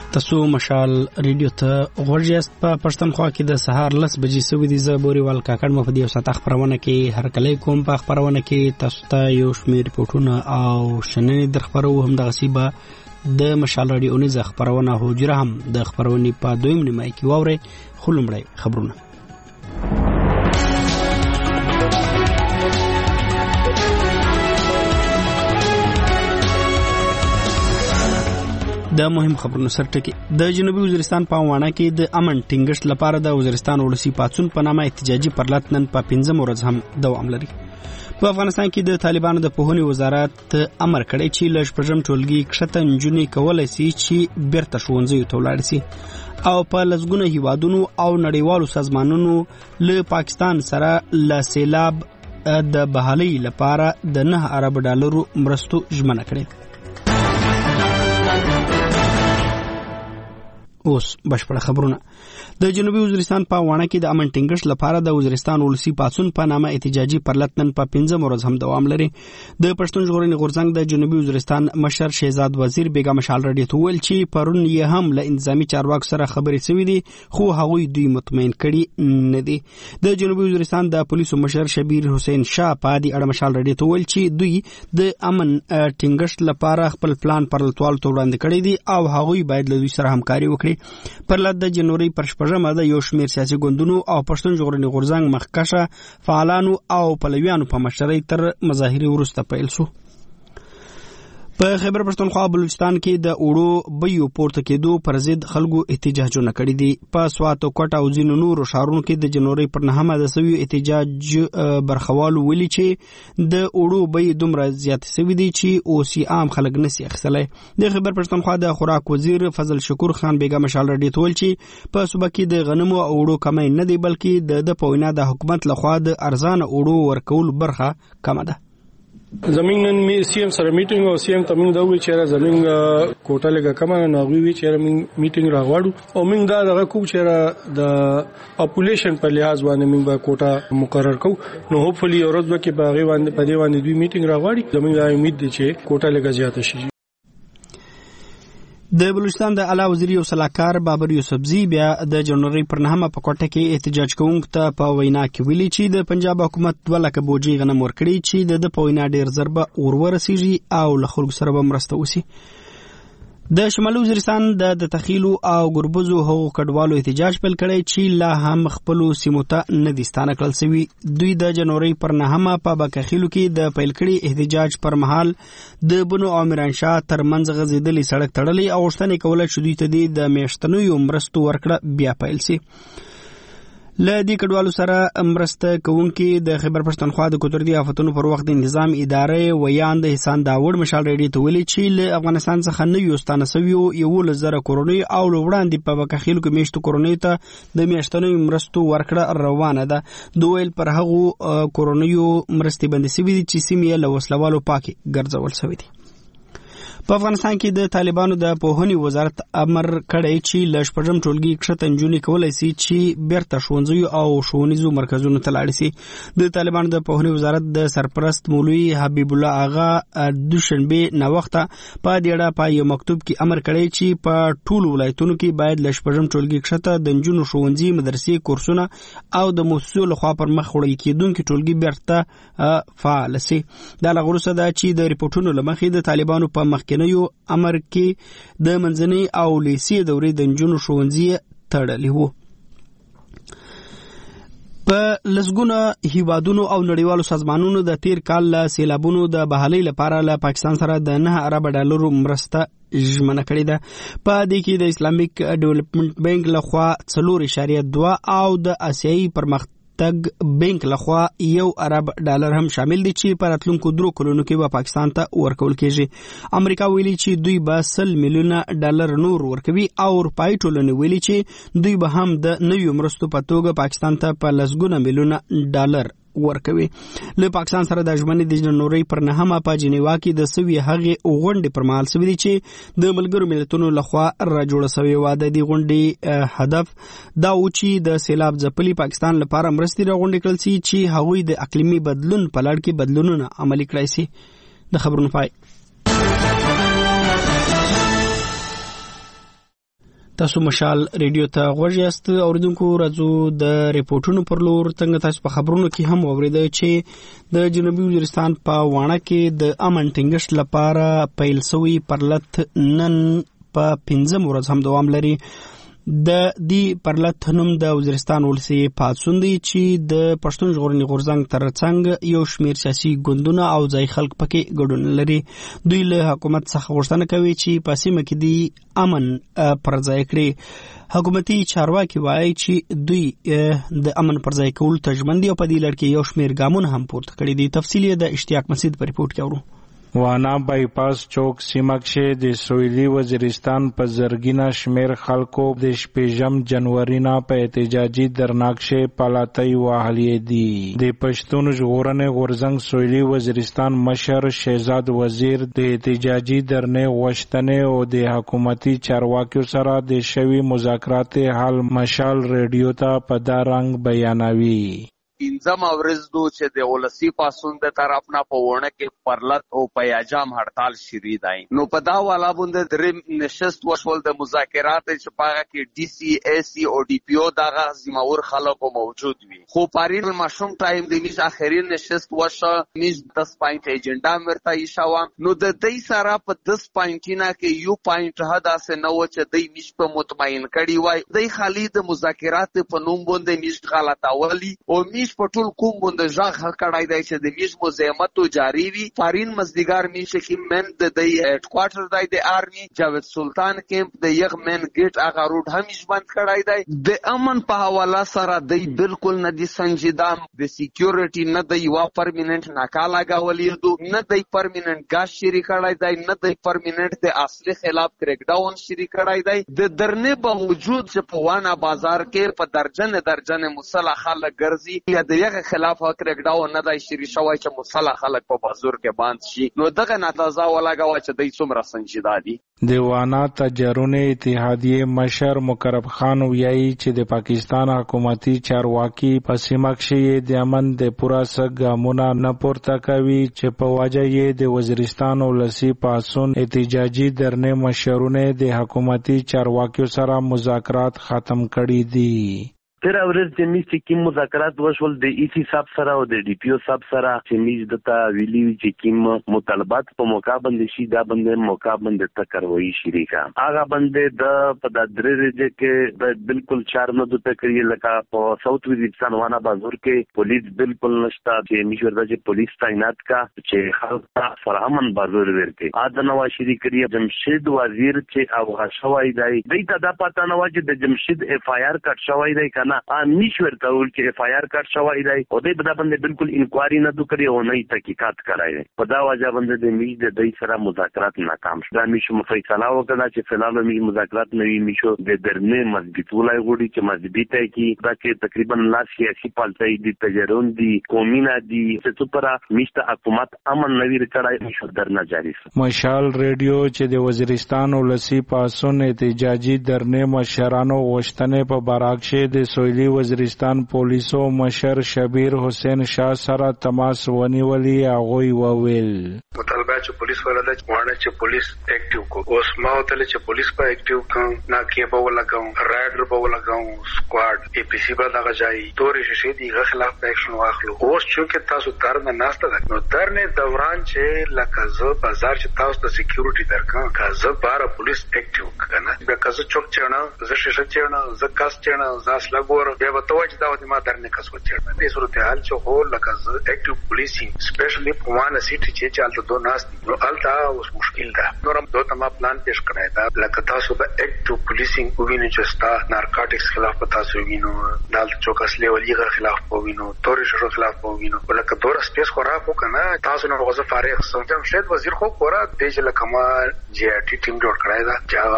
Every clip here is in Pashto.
تاسو مشال ریډیو ته غوړیاست په پښتونخوا کې د سهار 10 بجې سوي دي زبوري ول کاکړ مفدی او ستا خبرونه کې هر کله کوم په خبرونه کې تاسو ته یو شمېر ریپورتونه او شننې در خبرو هم د غصیبه د مشال ریډیو نه خبرونه هوجره هم د خبرونې په دویم نیمه کې ووري خلومړی خبرونه د مهم خبرونو سرټکی د جنوبي وزیرستان په وانه کې د امن ټینګښت لپاره د وزیرستان ولسی پاتون په نامه احتجاجي پرلط نن په 15 ورځ هم دوام لري. په افغانستان کې د طالبانو د پوهنې وزارت امر کړی چې لږ پرجم ټولګي کښته نجونې کولای شي چې بیرته ښوونځیو ته ولاړ شي او په لږګونه هیوادونو او نړیوالو سازمانونو له پاکستان سره ل سیلاب د بحالي لپاره د 9 ارب ډالرو مرستو ژمنه کړې. اوس بشپړه خبرونه د جنوبي وزیرستان په وانه کې د امن ټینګښت لپاره د وزیرستان ولسی پاتون په نامه احتجاجي پرلط نن په 15 ورځ هم دوام لري. د پښتون ژغورنې غورځنګ د جنوبي وزیرستان مشر شهزاد وزیر بیگا مشال رډی ته ویل چې پرون یې هم له انتظامی چارواکو سره خبرې شوې دي خو هغوی دوی مطمئن کړي نه دي. د جنوبي وزیرستان د پولیسو مشر شبیر حسین شاه په دې اړه مشال رډی ته ویل چې دوی د امن ټینګښت لپاره خپل پلان پرلطوال ته وړاندې کړی دي او هغوی باید له دوی سره همکاري وکړي. پرلط د جنوري پر شپږمه د یو شمېر سیاسي ګوندونو او پښتون ژغورنې غورځنګ مخکشه فعالانو او پلویانو په مشرۍ تر مظاهرې وروسته پیل شو. په خیبر پښتونخوا بلوچستان کې د اوړو بیو پورته کېدو پر ضد خلکو احتجاجونه کړي دي. په سوات او کوټه او ځینو نورو ښارونو کې د جنوري پر 9مه د سوي احتجاج برخوالو ویلي چې د اوړو بیې دومره زیات سوي دي چې اوس عام خلک نشي اخیستلی. د خیبر پښتونخوا د خوراک وزیر فضل شکور خان بیگا مشال رډی ته ویل چې په صوبه کې د غنمو او اوړو کمی نه دی بلکې د په وینا د حکومت لخوا د ارزانه اوړو ورکول برخه کمه ده. زمين نن سی ام سره میټینګ او سی ام تمنګ دا وی چې زمين کوټه لګه کمه نه وی چې میټینګ راغواړو او موږ دا دغه کو چې د پاپولیشن په لحاظ باندې موږ به کوټه مقرر کو نو هوپفلی اورز کې باغی باندې په دې باندې دوی میټینګ راغواړي زموږ امید دي چې کوټه لګه زیاته شي. د بلوچستان د اعلی وزیر یو سلاکار بابر یوسفزی بیا د جنوري پر 9مه په کوټه کې احتجاج کوونکو ته په وینا کې ویلي چې د پنجاب حکومت 2 لک بوجي غنم ورکړي چې د په وینا ډیر ضربه ورسیږي او له خلکو سره به مرسته وشي. د شمالي وزیرستان د تخیلو او ګربزو حقوق کډوالو احتجاج پیل کړی چې لا هم خپل سیمو ته نه دي ستانه کړل شوی. دوی د جنوري پر 9مه په بکخیلو کې د پیل کړي احتجاج پر مهال د بنو عامران شاه ترمنځ غزیدلی سړک تړلی او غوښتنې کوله چې دوی ته د میاشتنیو مرستو ورکړه بیا پیل شي. له دې کډوالو سره مرسته کوونکي د خیبر پښتونخوا د قدرتي آفتونو پر وخت د نظام ادارې ویان د حسان داوود مشال رډی ته ویلي چې له افغانستان څخه نویو ستانه سویو 11,000 کورونی او وړاندې په بکخیلو کې میشتو کورونی ته د میاشتنیو مرستو ورکړه روانه ده. دویل پر هغو کورونیو مرستې بندې شوې دي چې سیمې له وسلوالو پاکي ګرځول شوې دي. په افغانستان کې د طالبانو د پوهنې وزارت امر کړی چې له شپږم ټولګي کښته نجونې کولای شي چې بیرته ښوونځیو او ښوونیزو مرکزونو ته لاړ شي. د طالبانو د پوهنې وزارت د سرپرست مولوي حبیب الله آغا دوشنبه ناوخته په دې اړه په یو مکتوب کې امر کړی چې په ټولو ولایتونو کې باید له شپږم ټولګي کښته د نجونو ښوونځي مدرسې کورسونه او د مؤسسو لخوا پر مخ وړل کېدونکي ټولګي بیرته فعال شي. دا له وروسته ده چې د ریپورټونو له مخې د طالبانو په مخ یو امر کې د منځنۍ او لیسې دورې د نجونو ښوونځي تړلي وو. په لسګونه هیوادونو او نړیوالو سازمانونو د تیر کال له سیلابونو د بحالۍ لپاره له پاکستان سره د 9 ارب ډالرو مرسته ژمنه کړې ده. په دې کې د اسلامیک ډیولپمنٹ بانک لخوا 4.2 او د آسیایي پرمختګ بانک لخوا 1 ارب ډالر هم شامل دي چې په راتلونکو 3 کلونو کې به پاکستان ته ورکول کېږي. امریکا ویلي چې دوی به 100 میلیونه ډالر نور ورکوي او اروپایي ټولنې ویلي چې دوی به هم د نویو مرستو په توګه پاکستان ته په لسګونه میلیونه ډالر ورکوي. له پاکستان سره د ژمنې د جنوري پر 9مه په جنیوا کې د سوي هغې غونډې پر مهال سوي دي چې د ملګرو ملتونو لخوا را جوړه سوې وه. د دې غونډې هدف دا و چې د سیلاب ځپلي پاکستان لپاره مرستې راغونډې کړل شي چې هغوی د اقلیمي بدلون په لړ کې بدلونونه عملي کړای شي. د خبرونو پای. تاسو مشال ریډیو ته غوږ یاست. اوریدونکو راځو د ریپورتونو پر لور. څنګه تاسو په خبرونو کې هم اوریدل چې د جنوبي وزیرستان په وانه کې د امن ټینګښت لپاره پیل شوی پرلط نن په 15 ورځ هم دوام لري. د دې پرلط نوم د وزیرستان ولسی پاتسون دی چې د پښتون ژغورنې غورځنګ ترڅنګ یو شمېر سیاسي ګوندونه او ځای خلک پکې ګډون لري. دوی له حکومت څخه غوښتنه کوي چې په سیمه کې د امن پر ځای کړي. حکومتي چارواکي وایي چې دوی د امن پر ځای کول ته ژمن دي او په دې لړ کې یو شمېر ګامونه هم پورته کړي دي. تفصیل یې د اشتیاق مسعود په ریپورت کې اورو. وانا بایپاس چوک سیمه کې د سویلي وزیرستان په زرګینه شمیر خلکو د 15 جنوري نه په احتجاجي درناکشه پالاتای وهلې دي. د پښتون ژغورنې غورځنګ سویلي وزیرستان مشر شهزاد وزیر د احتجاجي درنې غوښتنې او د حکومتي چارواکیو سره د شوی مذاکرات حل مشال ریډیو ته په دا رنګ بیانوي. انځم ورځدو چې د ولسی پاسون د طرف نه په ونه کې پرلط او پیاجام هړتال شری دی. نو په دا والا باندې درې نشست وشول د مذاکرات چې پاغه کې ډي سي اي سي او ډي پی او دغه زمور خلکو موجود وي. خو پارین ماشوم ټایم د میش اخرین نشست وشو میش 10 پوینټ ایجنډا مرته ایشاوه. نو د دې سره په 10 پوینټینا کې یو پوینټ هدا سه نو چې د میش په مطمئن کړي وای. د خالي د مذاکرات په نوم باندې میش غلطاولي او میش په ټول کوم باندې ځخ کړای دی چې د میش مزاحمت جاری وي. فارین مزدګار میش کې من د هډ کوارټر دی د آرمي جاوید سلطان کیمپ د یغ من گیټ هغه روډ همیش بند کړای دی. د امن په حواله سره دی بالکل نه دي سنجیده. د سکیورټي نه دی وا پرمننت ناکاله غولې دو نه دی پرمننت ګاز شری کړای دی نه دی پرمننت د اصلي خلاف کریک ډاون شری کړای دی. د درنې باوجود چې په وانا بازار کې په درجن مسلح خلک ګرځي د یغه خلاف کریک ډاون نه دی شری شوی چې مسلح خلک په بازار کې باند شي. نو دغه نتازه ولاګه چې د څومره سنجیده دي. د وانا تجربه اتحادیه مشر مقرب خان ویایي چې د پاکستان حکومتي چارواکي په سیمه کې د امن د پوره سګامونه نه پورته کوي چې په وجه یې د وزیرستان ولسی پاسون احتجاجي درنې مشرونه د حکومتي چارواکیو سره مذاکرات ختم کړي دي. تر ورځ چې میس کې مذاکرات وشول د ای سی صاحب سره او د ډي پی او صاحب سره چې میس دتا ویلی چې کوم مطالبات په موقع باندې شي دا باندې موقع باندې تکروي شریکا هغه باندې د په د درې کې بالکل 4 نه د تکریه لکه په ساوث وزیرستان وانا بازار کې پولیس بالکل نشتا چې میش ورته چې پولیس تعینات کا چې خلک سره امن بازار ورته اذن وا شریکري جمشید وزیر چې او غشوای دی دته دا پتا نه و چې د جمشید اف آی آر کټ شوی دی نه میشور ته ول چې اف آی آر کارت شوی دی او دې په دا باندې بالکل انکوایري نه دوکړي او نه تحقیقات کړای. په دا وجه باندې د میش د دې سره مذاکرات ناکام شو. دا میشو فیصله وکړه چې فلانو میش مذاکرات نه وی میشو د درنې مسجد ولای غوډي چې مسجد ته کې دا کې تقریبا لا سیاسي پالتای دي تجرون دي قومینا دي چې پر میش ته حکومت امن نوی کړای میشو درنه جاری شو. مشال ریډیو چې د وزیرستان ولسی پاسون احتجاجي درنې مشرانو غوښتنې په باراکشه د سویلی وزیرستان پولیسو مشر شبیر حسین شاه سره تماس ونیولی هغوی وویل مطالبه چې پولیس ولدا وانه چې پولیس اکټیو کو اوس ما وتل چې پولیس په اکټیو کم نا کې به ولګاو رایډر به ولګاو سکواډ ای پی سی به دغه ځای تورې شې دی خلاف اکشن واخلو. اوس چې تاسو درنه ناشته ده نو درنه دوران چې لکه زه بازار چې تاسو د سکیورټي درکا کازه بار پولیس اکټیو کنه به کازه چوک چرنا زه شیشه چرنا زه کاس چرنا زاس لګور به وتوج دا د ما درنه کس وچرنا د صورتحال چې هو لکه زه اکټیو پولیسینګ سپیشلی په وانه سیټي چې چالت دو ناس نو التا اوس مشکل ده. نورم دوه ما پلان پیش کړی دا لکه تاسو به اکټیو پولیسینګ ویني چې ستا نارکاټکس خلاف په تاسو وینو دال چوک اصلي ولیغه خلاف په وینو تورې شرو خلاف په وینو ولکه دور سپیس خورا کو کنه تاسو نو غوځه فارغ سمجم شید وزیر خو خورا د چې لکه ما جی آر ټي ټیم جوړ کړی دا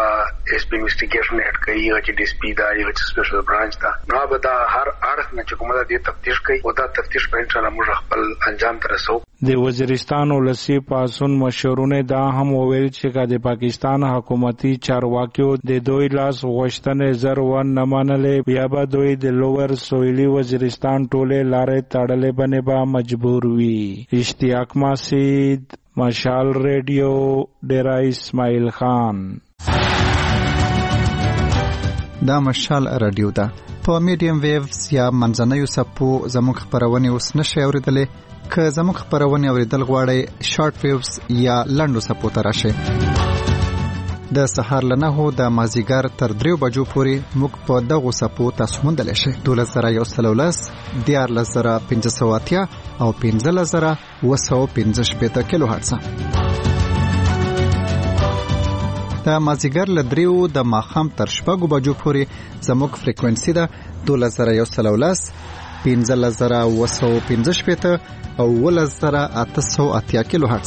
چې اس پی انویسټیګیشن هډ کوي چې ډي اس پی دا یو سپیشل برانچ دا نو به دا هر اړخ نه چې کومه د تفتیش کوي او دا تفتیش په ان شاء الله موږ خپل انجام ته رسو. د وزیرستان ولسی پاسون مشرونه دا هم وویل چې د پاکستان حکومتي چارواکیو د دوی لاس غوښتنې زر ون نه منلې بیا به دوی د لوور سویلي وزیرستان ټوله لارې تړلې باندې به مجبور وي. اشتیاق مسعود مشال ریډیو ډیرا اسماعیل خان. دا مشال رادیو ده. په میډیم ویوز یا منځنیو څپو زموږ خپرونې اوس نشئ اورېدلی. که زموږ خپرونې اورېدل غواړئ شارټ ویوز یا لنډو څپو ته راشئ. د سهار له 9 د مازدیګر تر 3 بجو پورې موږ په دغو څپو تاسو موندلی شئ. 12110 14580 او 15715 کیلو هرتز. د مازدیګر له 3 د ماښام تر 6 بجو پورې زموږ فریکوئنسي ده 12110 15715 او 11880 کیلو هرتز.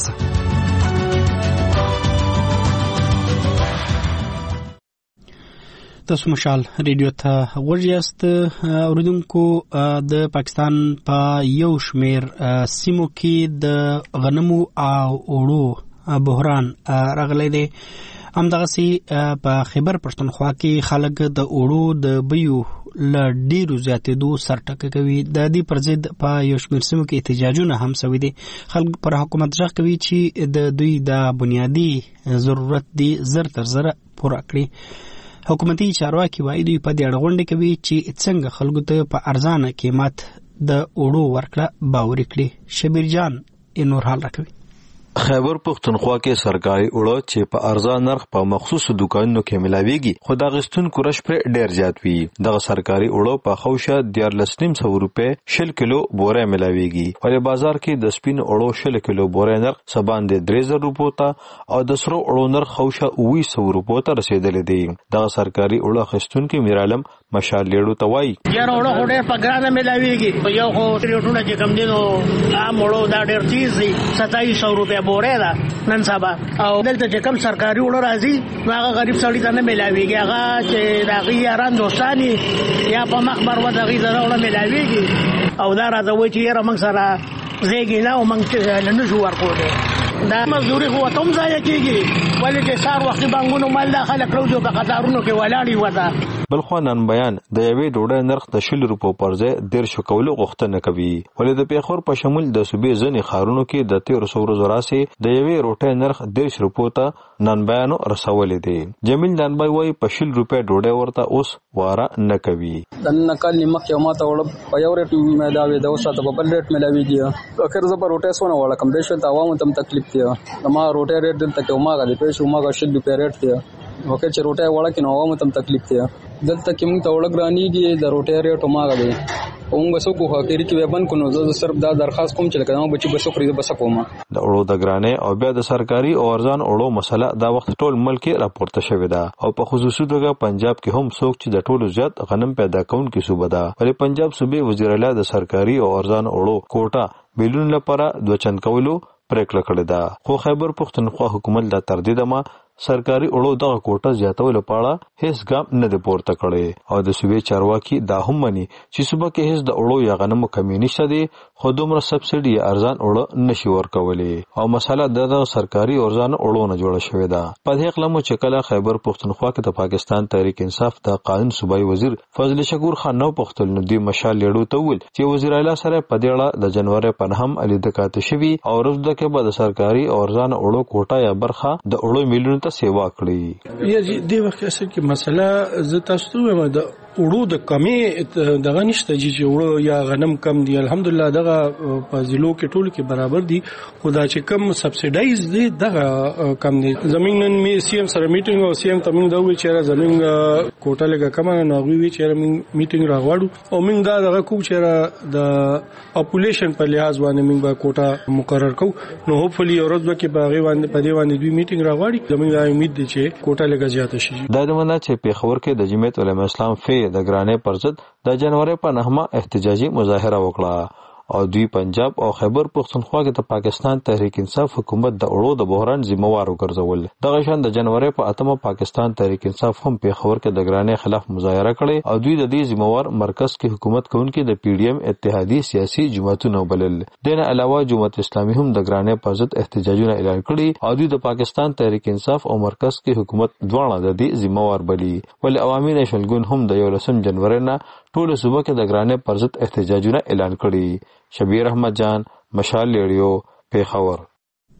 تاسو مشال ریډیو ته ورجاست. اوریدونکو د پاکستان په یو شمیر سیمو کې د غنمو او اوړو بحران راغلی دی. همدغسې په خیبر پښتونخوا کې خلک د اوړو د بیو له ډیرو زیاتېدو سر ټکه کوي. د دې پر ضد په یو شمېر سیمو کې احتجاجونه هم شوي دي. خلک پر حکومت غږ کوي چې د دوی د بنیادي ضرورت دي زر تر زره پوره کړي. حکومتي چارواکي وایي دوی په دې اړه غونډې کوي چې څنګه خلکو ته په ارزانه قیمت د اوړو ورکړه باوري کړي. شبیر جان نور حال راکوي. خیبر پښتونخوا کې سرکاري اوړه چې په ارزان نرخ په مخصوصو دکانونو کې ملاويږي خو د غستونکو رش پر ډیر زیات وي. دغه سرکاري اوړه په خوشه 14.5 روپے 10 کیلو بوره ملاويږي. په بازار کې د سپین اوړو 10 کیلو بوره نرخ سبان د 3000 روپو ته او د سرو اوړو نرخ خوشه 200 روپو ته رسیدلی دی. دغه سرکاري اوړه غستونکو میرالم مشال لیړو ته وایي یاره اوړه ډیر په ګرانه ملاويږي. په یو خو ټریټونه چې کم دینو عام اوړو دا ډیر تیز دي 2700 روپے بوره ده نن سبا. او دلته چې کم سرکاري وړو راځي هغه غریب سړی ته نه ملاويږي. هغه چې دغه یاران دوستانی یا په مخبر و دغه زره وړو ملاويږي او دا راځوي چې یاره موږ سره زیږی نه او موږ نه شو ورکوله. دا مزدوري خو تم ځای کېږي ولې چې سار وخت بانګونو مال داخله کړو په قطارونو کې ولاړی وته. بلخو نن بیان د یوې ډوډۍ نرخ د 10 روپو پر ځای 150 کولو غوښتنه کوي. ولې د پیښور په شمول د صوبې ځینې ښارونو کې د 1300 ورځو راسي د یوې روټۍ نرخ 150 روپو ته نن بیانو رسولې دي. جمیل ننبای وایي په 10 روپے ډوډۍ ورته اوس واره نه کوي. د نقل نیمه یو ماته وړ په یو ریټ ملاوي د اوسه په بل ریټ ملاويږي. اخر زه په روټۍ سونه وړ کم دیشل ته عوامو تم تکلیف دی. ما روټۍ ریټ دلته کې ما غلي پېښ ما غا 10 روپے ریټ دی. وکه چې روټۍ وړ کې نو عوامو تم تکلیف دی. دلته کې موږ ته وړګرانیږي د روټۍ ریټ ما غلي اونګ سو کو هکری کې وبن کو نو زه صرف دا درخواست کوم چې لکه بچي بسو خرید بس کوم. د اورو د ګرانه او بیا د سرکاري او ارزان اورو مسله دا وخت ټول ملک راپورته شوې ده او په خصوصي توګه پنجاب کې هم څوک چې د ټولو زیات غنم پیدا کوونکي صوبه ده. ولې پنجاب صوبې وزیر اعلی د سرکاري او ارزان اورو کوټه بیلون لپاره دوچن کولو پریکړه کړې ده. خو خیبر پښتونخوا حکومت دا تردید ما سرکاري اورو دغه کوټه زیاتولو لپاره هیڅ ګام نه دی پورته کړی او د صوبې چارواکي دا هم مني چې صوبه کې هیڅ د اورو یا غنمو کمی نشته دی خو دومره سبسيډي یا ارزان اورو نشي ورکولې او مسله د سرکاري او ارزان اورو نه جوړه شوې ده. په دې کلمو چې کله خیبر پښتونخوا کې د پاکستان تحریک انصاف د قانون صوبایي وزیر فضل شکور خان نو پښتون ندی مشال لیړو ته ویل چې وزیر اعلی سره په دې اړه د جنوري په نهم علي دکات شوی او ورځ کې به د سرکاري او ارزان اورو کوټه یا برخه د اورو میلیون ته سیوا کړی. یی د وخت کې مسله ز تاسو ته د اورو د کمی دغه نشته چې اورو یا غنم کم دی. الحمدلله دغه په ضلعو کې ټول کې برابر دي. خدا چې کم سبسیډایز دي دغه کم دي. زمينن می سی ام سره میټینګ او سی ام تمنګ دا وی چې زمين کوټه لګه کم نه وی چې میټینګ راغواړو او موږ دا دغه کوم چې د پاپولیشن په لحاظ باندې موږ به کوټه مقرر کوو. نو هوپفلی اورځو کې باغې باندې په دې باندې دوی میټینګ راغواړي. زموږ امید دي چې کوټه لګه زیاته شي. دا د مننه چې پیښور کې د جمعیت علماء اسلام فی د ګرانې پر ضد د جنوري په نهمه احتجاجي مظاهره وکړه او دوی پنجاب او خیبر پښتونخوا کې د پاکستان تحریک انصاف حکومت د اورو د بحران ذمہوار وګرځول. دغه شان د جنوري په اتمه پاکستان تحریک انصاف هم پیښور کې د ګرانې خلاف مظاهره کړې او دوی د دې ذمہوار مرکز کې حکومت کوونکي د پی ډی ایم اتحادیه سیاسي جماعتونو بلل. دغه علاوه جماعت اسلامي هم د ګرانې پر ضد احتجاجونه اعلان کړي او دوی د پاکستان تحریک انصاف او مرکز کې حکومت دواړه د دې ذمہوار بلی. ول عوامي نشلګون هم د 11 جنوري نه ټول صوبه کې د ګرانې پر ضد احتجاجونه اعلان کړي. شبیر احمد جان مشال ریډیو پیښور.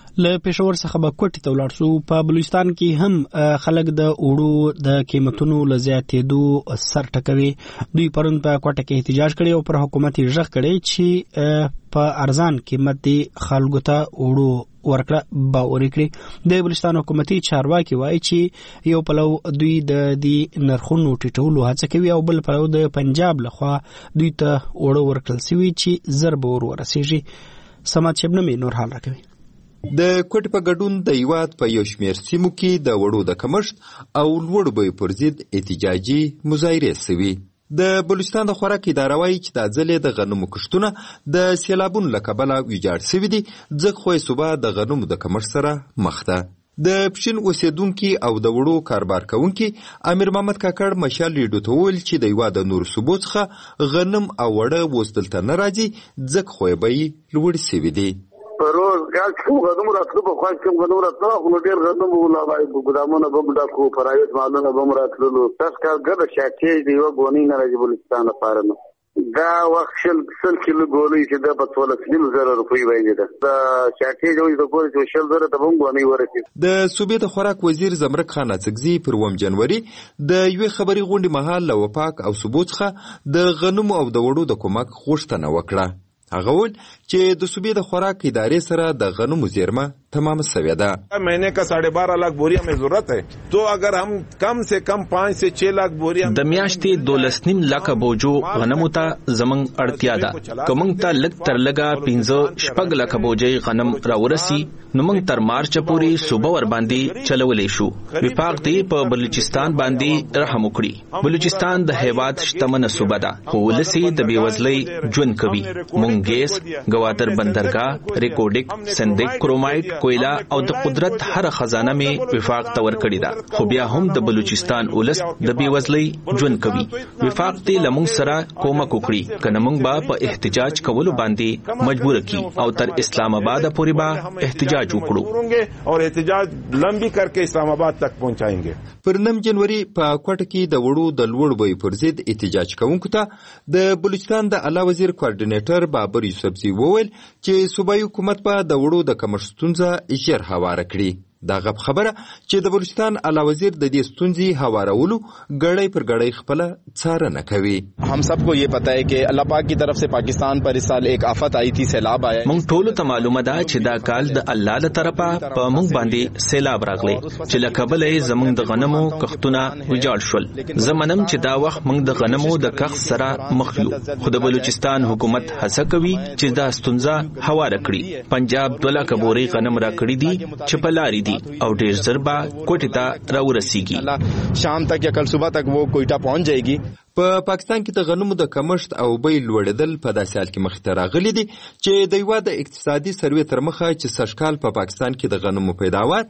له پېښور څخه به کوټې ته ولاړ شو. په بلوچستان کې هم خلک د اوړو د قیمتونو له زیاتېدو سر ټکوي. دوی پرون په کوټه کې احتجاج کړی او پر حکومت یې غږ کړی چې په ارزان قیمت دې خلکو ته اوړو ورکړه باور کړي. د بلوچستان حکومتي چارواکي وایي چې یو پلو دوی د دې نرخونو ټیټولو هڅه کوي او بل پلو د پنجاب لخوا دوی ته اوړو ورکړل شوي چې زر به ورسیږي. سمات شبنمي نور حال راکوي. د کوټې په ګډون د هیواد په یو شمېر سیمو کې د وړو د کمښت او لوړو بیو پر ضد احتجاجي مظاهرې شوي. د بلوچستان د خوراک اداره وایي چې دا ځل د غنمو کښتونه د سیلابونو له کبله ویجاړ شوي دي، ځکه خو یې صوبه د غنمو د کمښت سره مخ ده. د پښین اوسیدونکي او د وړو کاروبار کوونکي امیر محمد کاکړ مشال ریډیو ته وویل چې د هیواد د نورو صوبو څخه غنم او وړه اوس دلته نه راځي، ځکه خو یې بیې لوړې شوي دي. روز ګال کوم غنم راتلو په خاص کوم غنم راتلو خو ډېر غنم ولا وای ګدامونه به موږ کو پرایوت مالونه به راتلو. تاسو کار ګډه شاکې دی و غونی نه راځي بلوچستان لپاره نو دا وخت شل کیلو ګولې چې د 14,000 روپۍ وایي ده. دا شاکې جوړې د ګولې چې 10,000 د بم غونی ورته. د صوبې د خوراک وزیر زمرک خان اڅکزي پر 1 جنوري د یوې خبري غونډې مهال له وپاک او صوبو څخه د غنمو او د وړو د کومک غوښتنه وکړه. هغه وویل چې د صوبې د خوراک ادارې سره د غنمو زیرمه تمام شوې ده. مہینے کا 12.5 लाख बोरियां में जरूरत है, तो अगर हम कम से कम 5 से 6 लाख बोरियां د میاشتې 12.5 लाख بوجو غنمو ته زمنګ اړتیا ده. کومنګ ته لګ تر لګا 15 लाख بوجي غنم راورسي نو موږ تر مارچ پورې صوبه ور باندې چلولې شو. وفاق دی په بلوچستان باندې رحم وکړي. بلوچستان د هیواد شتمنه صوبه ده خو ولسی د بیوزلۍ ژوند کوي. مونږ ګیس، گوادر بندرګاه، ریکورډیک، سندیک، کرومایټ، کویلا او د قدرت هر خزانه می وفاق تور کړی دا، خو بیا هم د بلوچستان ولس د بیوزلۍ ژوند کوي. وفاق تی لمون سره کومک وکړي کنه مونږ با په احتجاج کولو باندې مجبور کی او تر اسلام آباد پورې با احتجاج وکړو اور احتجاج لمبی کر کے اسلام آباد تک پہنچائیں گے. پر 9 جنوري په کوټه کې د وړو د لوړ بیو پر ضد احتجاج کوونکو ته د بلوچستان د اعلی وزیر کوارډینیټر بابر یوسفزي وویل چې صوبایي حکومت په د وړو د کمښت ستونزه ژر هواره کړي. دا غب خبره چې د بلوچستان اعلی وزیر د دې ستونزې هوارولو ګړۍ پر ګړۍ خپل څارنه کوي. हम सबको ये पता है कि अल्लाह पाक की तरफ से पाकिस्तान पर इस साल एक आफत आई थी, सैलाब आया. مونږ ټول ته معلومه ده چې دا کال د الله له طرفه په مونږ باندې سیلاب راغلی چې له کبله زمونږ د غنمو کښتونه ویجاړ شول. زمونم چې دا وخت مونږ د غنمو د کښت سره مخ یو، خو د بلوچستان حکومت هڅه کوي چې دا ستونزه هواره کړي. پنجاب 2 लाख بوري غنم را کړی دي چې په لاري او ډیر زربا کوټه ته راورسیږي. شام تک یا کل صبح تک وہ کوئٹہ پہنچ جائے گی. په پاکستان کې د غنمو د کمښت او بیې لوړېدل په داسې حال کې مخې ته راغلي دي چې د هیواد د اقتصادي سروې تر مخه چې سږکال په پاکستان کې د غنمو پیداوار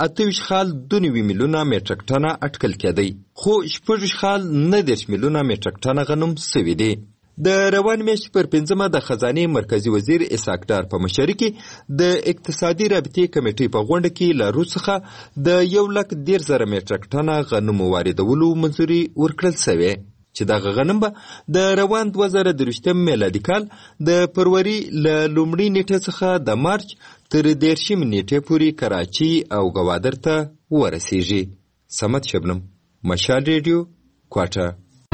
28.2 میلیونه میټریک ټنه اټکل کېدی، خو 6.9 میلیونه میټریک ټنه غنم سوي دي. د روان میاشتې پر 5مه د خزانې مرکزی وزیر اسحاق ډار په مشرۍ کې د اقتصادي رابطې کمیټې په غونډه کې له روس څخه د 1,10,000 میټریک ټنه غنمو واردولو منظوري ورکړل شوې چې دغه غنم به د روان 2023 میلادي کال د فروری له لومړۍ نیټې څخه د مارچ تر 10 نیټې پورې کراچي او گوادر ته ورسیږي. سمت شبنم، مشال ریډیو، کوټه.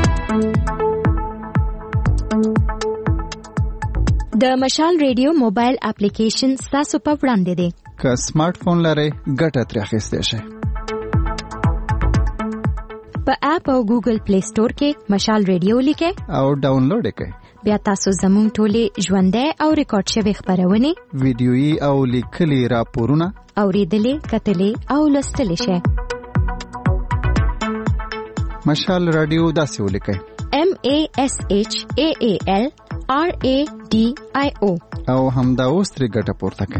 د مشال ریډیو موبایل اپلیکیشن تاسو په وړاندې دی. که سمارټ فون لرئ ګټه ترې اخیستی شئ. په اپ او ګوګل پلی سٹور کې مشال ریډیو لیکئ او ډاونلوډ یې کړئ. بیا تاسو زموږ ټولې ژوندۍ او ریکارډ شوې خپرونې، ویډیويي او لیکلي راپورونه اورېدلې، کتلې او لوستلی شئ. مشال رادیو داسې ولیکئ: MASHAAL RADIO او همدا اوس ترې ګټه پورته کړئ.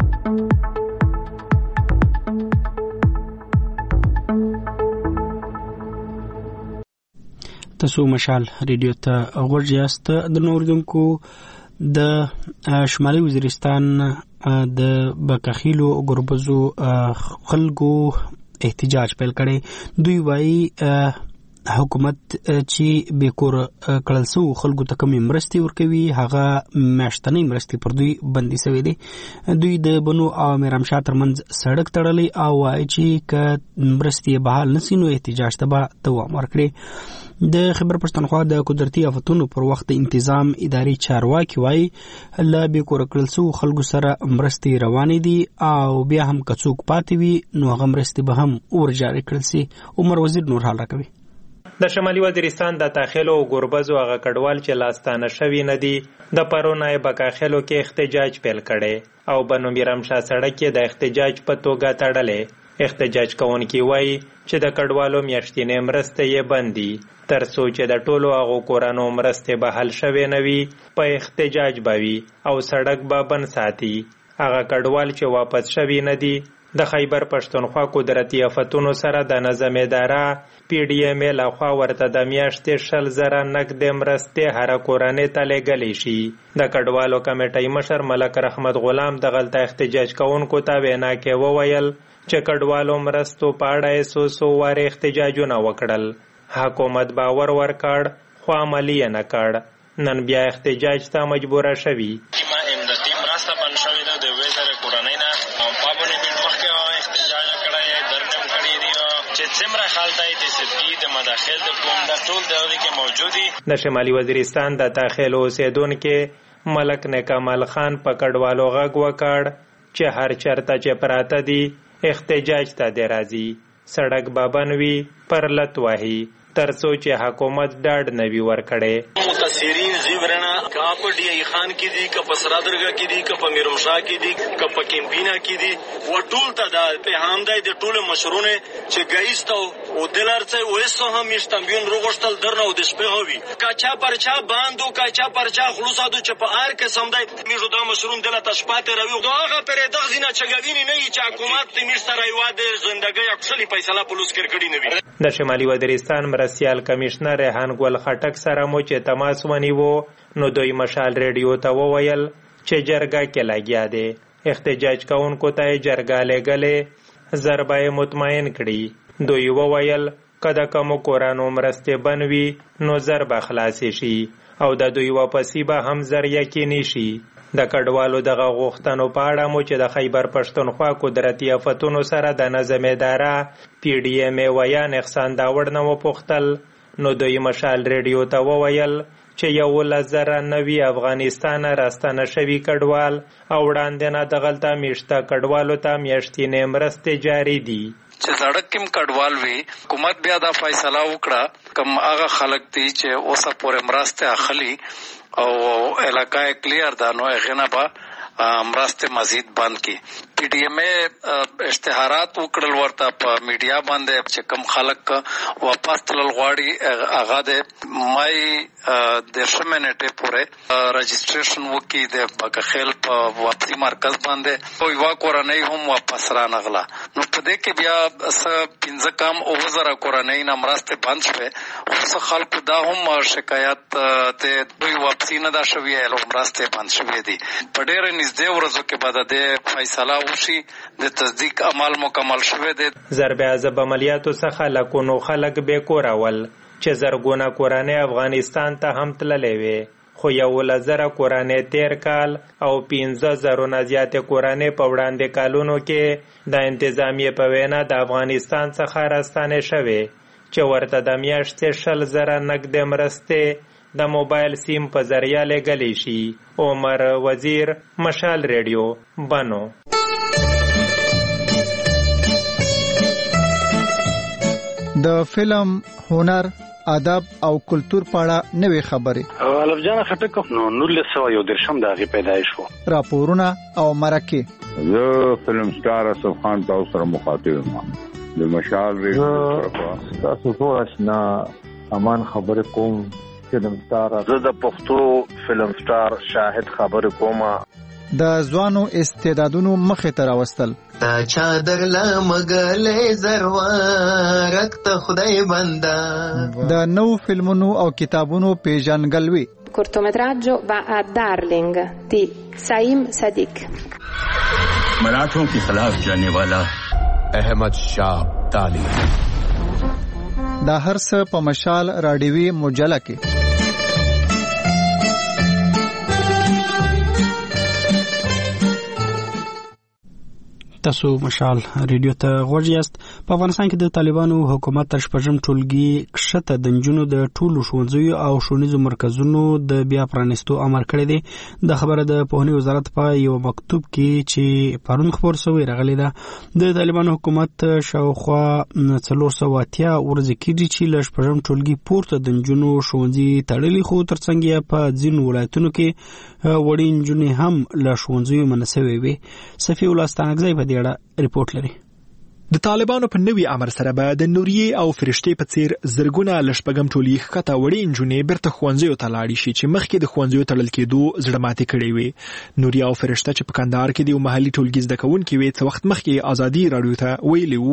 تاسو مشال ریډیو ته غوږ یاست. د نوردونکو د شمالي وزیرستان د بکخیلو ګربزو خلکو احتجاج پیل کړي. دوی وایي حکومت چې به کور کړل سو خلکو ته کوم مرستي ورکوي هغه میاشتنۍ مرستي پر دوی بندي شوی دي. دوی د بنو او میرامشاه ترمنځ سړک تړلی او وايي چې ک مرستي بحال نسی نو احتجاج ته به دوام ورکړي. د خیبر پښتونخوا د قدرتي آفتونو پر وخت انتظام اداري چارواکي وايي له به کور کړل سو خلکو سره مرستي روانې دي او بیا هم کڅوک پاتې وي نو هغه مرستي به هم ورجاري کړل سي. عمر وزیر نور حال راکوي. د شمالي وزیرستان د تاخیلو او ګوربزو هغه کډوال چې لاستانه شوي نه دي د پرونای بکاخیلو کې احتجاج پیل کړي او بنو میرامشاه سړک کې د احتجاج په توګه تړلې. احتجاج کوونکي وایي چې د کډوالو میاشتنۍ مرستې یې بندي تر څو چې د ټولو هغو کورانو مرستې به حل شوې نه وي په احتجاج به وي او سړک به بند ساتي. هغه کډوال چې واپس شوي نه دي د خیبر پښتونخوا قدرتي آفتونو سره د نظم اداره PDMA لخوا ورته د میاشتې 100,000 نقدې مرستې هر کورنۍ ته لېږلی شي. د کډوالو کمیټۍ مشر ملک رحمت غلام دغلته احتجاج کوونکو ته وینا کې وویل چې کډوالو مرستو په اړه څو واره احتجاجونه وکړل. حکومت باور ورکړ خو عملي یې نه کړ. نن بیا احتجاج ته مجبوره شوي. د شمالي وزیرستان د تاخیل اوسیدونکو ملک نکمل خان په کډوالو غږ وکړ چې هر چرته چې پراته دي احتجاج ته دی راځي. سړک به بند وي پر لت وهي تر څو چې حکومت ډاډ نه وي ورکړی. متاثرین زیورنا که په ډی ای خان کې دي که په سرادرګه کې دي که په میرمشاه کې دي که په کیمپینا کې دي و ټول ته د پیغام دی د ټول مشرونه چې گایستو او دلارڅ وېسو هم مشتمبین روغشتل درنه او د شپه هوي کاچا پرچا باندو کاچا پرچا خلوصادو چې په ار کې سم دی میجو د مشرون دله تشپاته روي دغه پر دغه زینه چګوینی نه چې حکومت تیمیر سره یواده ژوندګي اکثري فیصله پولیس کړی نه وي. د شمالي وزیرستان مرستیال کمشنر ریحان ګل خټک سره مو چې تماس ونیو نو دوی مشال ریډیو ته وویل چې جرګه کې لګیا دی. احتجاج کوونکو ته جرګه لګلې ضربه مطمئن کړي. دوی وویل که د کومو کورانو مرستې بنوي نو ضربه خلاصې شي او د دوی واپسی به هم زر یقیني شي. د کډوالو دغه غوښتنو په اړه مو چې د خیبر پښتونخوا قدرتي آفتونو سره د نظم اداره PDMA ویان احسان داوړ نه وپوښتل نو دوی مشال ریډیو ته وویل چې 11,090 افغانستان راستانه شوي کډوال او وړاندې نه دغلته میشته کډوالو ته میاشتنۍ مرستې جاري دي. چې سړک کې کډوال وي حکومت بیا دا فیصله وکړه کوم هغه خلک دي چې اوسه پورې مرسته اخلي او علاقه کلیر ده نو هغه نه به مرسته مزید بند کی. PDMA اشتهارات وکړل ورته په میډیا باندې چې کم خلک واپس تلل غواړي هغه د مای د شمنټه پورې رجسټریشن وکي د بکخیل په واپسی مرکز باندې او یو کورنۍ هم واپس را نغلا. نو په دې کې بیا س 15 کم او زره کورنۍ نه مرسته بند شوه او خلکو دا هم شکایت ته دوی واپسی نه دا شوی او مرسته بند شوی دي. په ډېر نږدې ورځو کې بعد د فیصله وشي د تصدیق عمل مکمل شوه دي. ضرب عذاب عملیاتو څخه لکونو خلک به کورول چې زرګونه کورانه افغانستان ته هم تللې وي خو 11,000 کورانه تیر کال او 15,000 نه زیات کورانه په وړاندې کالونو کې د انتظامیه په وینا د افغانستان څخه راستانه شوه چې ورته د میاشتې 100,000 نقدې مرستې د موبایل سیم په ذریعہ لګلی شي. عمر وزیر مشال ریډیو بنو. د فلم هنر ادب او کلچر په اړه نوې خبرې الف جان خټک نو 1913 د هغه پیدایش وو. راپورونه او مرکه زه فلم سٹار اسف خان تاسو سره مخاطب یم د مشال ریډیو تاسو ټول آشنا امان خبر کوم فلم سٹار زه د پښتو فلم سٹار شاهد خبر کوم د ځوانو استعدادونو مخه ته راوستل تا چادر لمغلې زروارک ته خدای بندا د نو فلمونو او کتابونو پیژنګلوي. cortometraggio va a Darling di Saim Sadiq. मराठों के खिलाफ जाने वाला अहमद शाह ताली دا هرڅه په مشال راډیوي مجله کې. تاسو مشال ریډیو ته غوږ یاست. په افغانستان کې د طالبانو حکومت تر شپږم ټولګي کښته د نجونو د ټولو ښوونځیو او ښوونیزو مرکزونو د بیا پرانیستو امر کړی دی. د خبره د پوهنې وزارت په یو مکتوب کې چې پرون خپور شوی راغلی ده. د طالبانو حکومت شاوخوا 480 ورځې کېږي چې له شپږم ټولګي پورته د نجونو ښوونځي تړلي، خو ترڅنګ یې په ځینو ولایتونو کې وړې نجونې هم له ښوونځیو منع شوې وې. صفي الله ستانکزی په دې اړه ریپورت لري. د طالبانو په نوي امر سره به د نوریې او فرشتې په څیر زرګونه له شپږم ټولګي ښکته وړې نجونې بیرته ښوونځیو ته لاړې شي چې مخکې د ښوونځیو تړل کېدو زړه ماتې کړې وې. نوریه او فرشته چې په کندهار کې د یو محلي ټولګي زده کوونکي وې څه وخت مخکې ازادي راډیو ته ویلي وو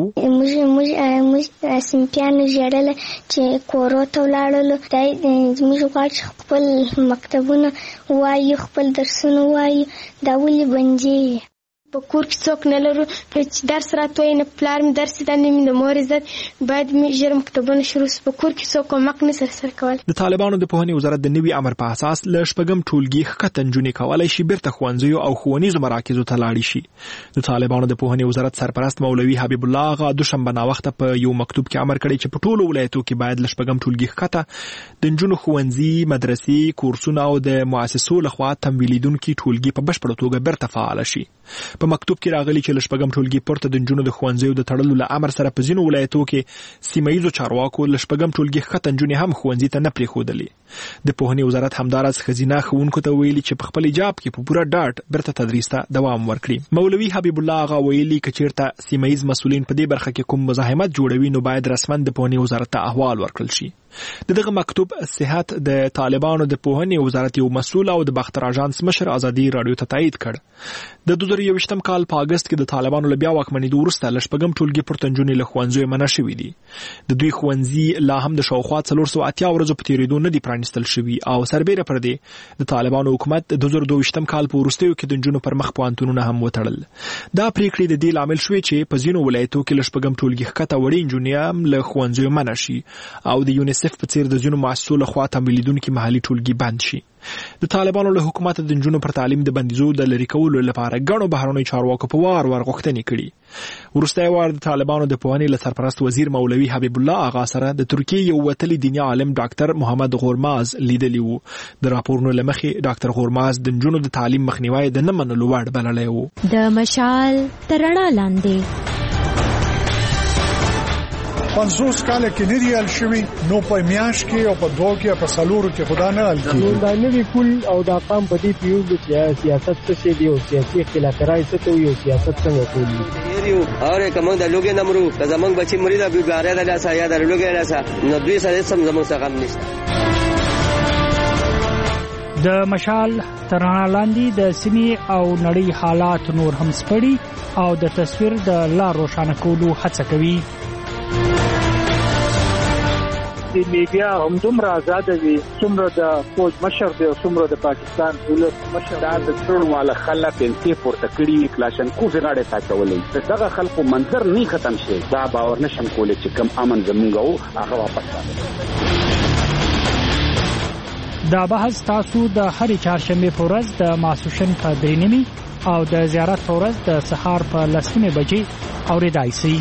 موږ سیمپیانو ژړل چې کورو ته ولاړلو. موږ غواړو چې خپل مکتبونه ووایو، خپل درسونه ووایو. دا ولې بندي؟ په کور کې څوک نه لرو چې درس راته وایي، نه پلار مې درس زده نه مې د مور عزت. باید ژر مکتبونه شروع شي. په کور کې څوک کومک نه سره کول. د طالبانو د پوهنې وزارت د نوي امر په اساس له شپږم ټولګي ښکته نجونې کولی شي بیرته ښوونځیو او ښوونیزو مراکزو ته لاړې شي. د طالبانو د پوهنې وزارت سرپرست مولوي حبیب الله آغا دوشنبه ناوخته په یو مکتوب کې امر کړی چې په ټولو ولایتو کې باید له شپږم ټولګي ښکته د نجونو ښوونځي، مدرسې، کورسونه او د مؤسسو لخوا تمویلیدونکي ټولګي په بشپړه توګه بیرته فعال شي. په مکتوب کې راغلي چې له شپږم ټولګي پورته د نجونو د ښوونځیو د تړلو له امر سره په ځینو ولایتو کې سیمه ییزو چارواکو له شپږم ټولګي ښکته نجونې هم ښوونځي ته نه پرېښودلې. د پوهنې وزارت همداراز ښځینه ښوونکو ته ویلي چې په خپل ایجاب کې په پوره ډاډ بیرته تدریس ته دوام ورکړي. مولوي حبیب الله آغا ویلي که چیرته سیمه ییز مسؤلین په دې برخه کې کوم مزاحمت جوړوي نو باید رسما د پوهنې وزارت ته احوال ورکړل شي. دغه مکتوب صحت د طالبانو د پوهنې وزارت یو مسؤل او د باختر اژانس مشر ازادي راډیو ته تایید کړ. د 2021م کال په اگست کې د طالبانو له بیا واکمنېدو وروسته له شپږم ټولګي پورته نجونې له ښوونځیو منع شوي دي. د دوی ښوونځي لا هم د شاوخوا 480 ورځو په تېرېدو نه دي پرانیستل شوي او سربیره پر دې د طالبانو حکومت د 2022م کال په وروستیو کې د نجونو پر مخ پوهنتونونه هم وتړل. دا پریکړې د دې لامل شوې چې په ځینو ولایتو کې له شپږم ټولګي ښکته وړې نجونې هم له ښوونځیو منع شي او د یونیسف په څیر د ځینو مؤسسو لخوا تمویلیدونکي محلي ټولګي بند شي. د طالبانو له حکومت د نجونو پر تعلیم د بندیزو د لرې کولو لپاره ګڼو بهرنیو چارواکو په وار غوښتنې کړي. وروستی وار د طالبانو د پوهنې له سرپرست وزیر مولوي حبیب الله آغا سره د ترکیې یو وتلی دیني عالم ډاکټر محمد غورماز لیدلی وو. د راپورونو له مخې ډاکټر غورماز د نجونو د تعلیم مخنیوی د نه منلو وړ بللی وو. د مشال تر رڼا لاندې 50 کاله کې نه دی حل شوی، نو په میاش کې او په دوه کې په سالورو کې خدا نه حل کیږي. دا نوی کول او دا قام په دې پیو چې سیاست څه دی او سیاسي اختلافات څه ته یو سیاست څنګه کوي یو اوره کوم د لوګي نمرو د زمنګ بچی مری د بیګاره د لاسه یا د لوګي لاسه نو دوی سره سم زموږ څخه غم نشته. د مشال تر رڼا لاندې د سیمې او نړۍ حالات نور هم سپړي او د تصویر د لار روښانه کولو هڅه کوي. د میډیا هم دومره آزاد وي څومره د فوج مشر دی او څومره د پاکستان ولس مشر دا د ټول والا خلک پنځه پورته کړي کلاشنکوف غاړه تاچولې. دغه خلکو منظر نه ختم شي، دا باور نشم کولای چې کم امن زمونږ او هغه واپس راځي. دا بحث تاسو د هرې چهارشنبه په ورځ د ماسوشن په 3:30 او د زیارت په ورځ د سهار په 10:00 بجې اوریدای شئ.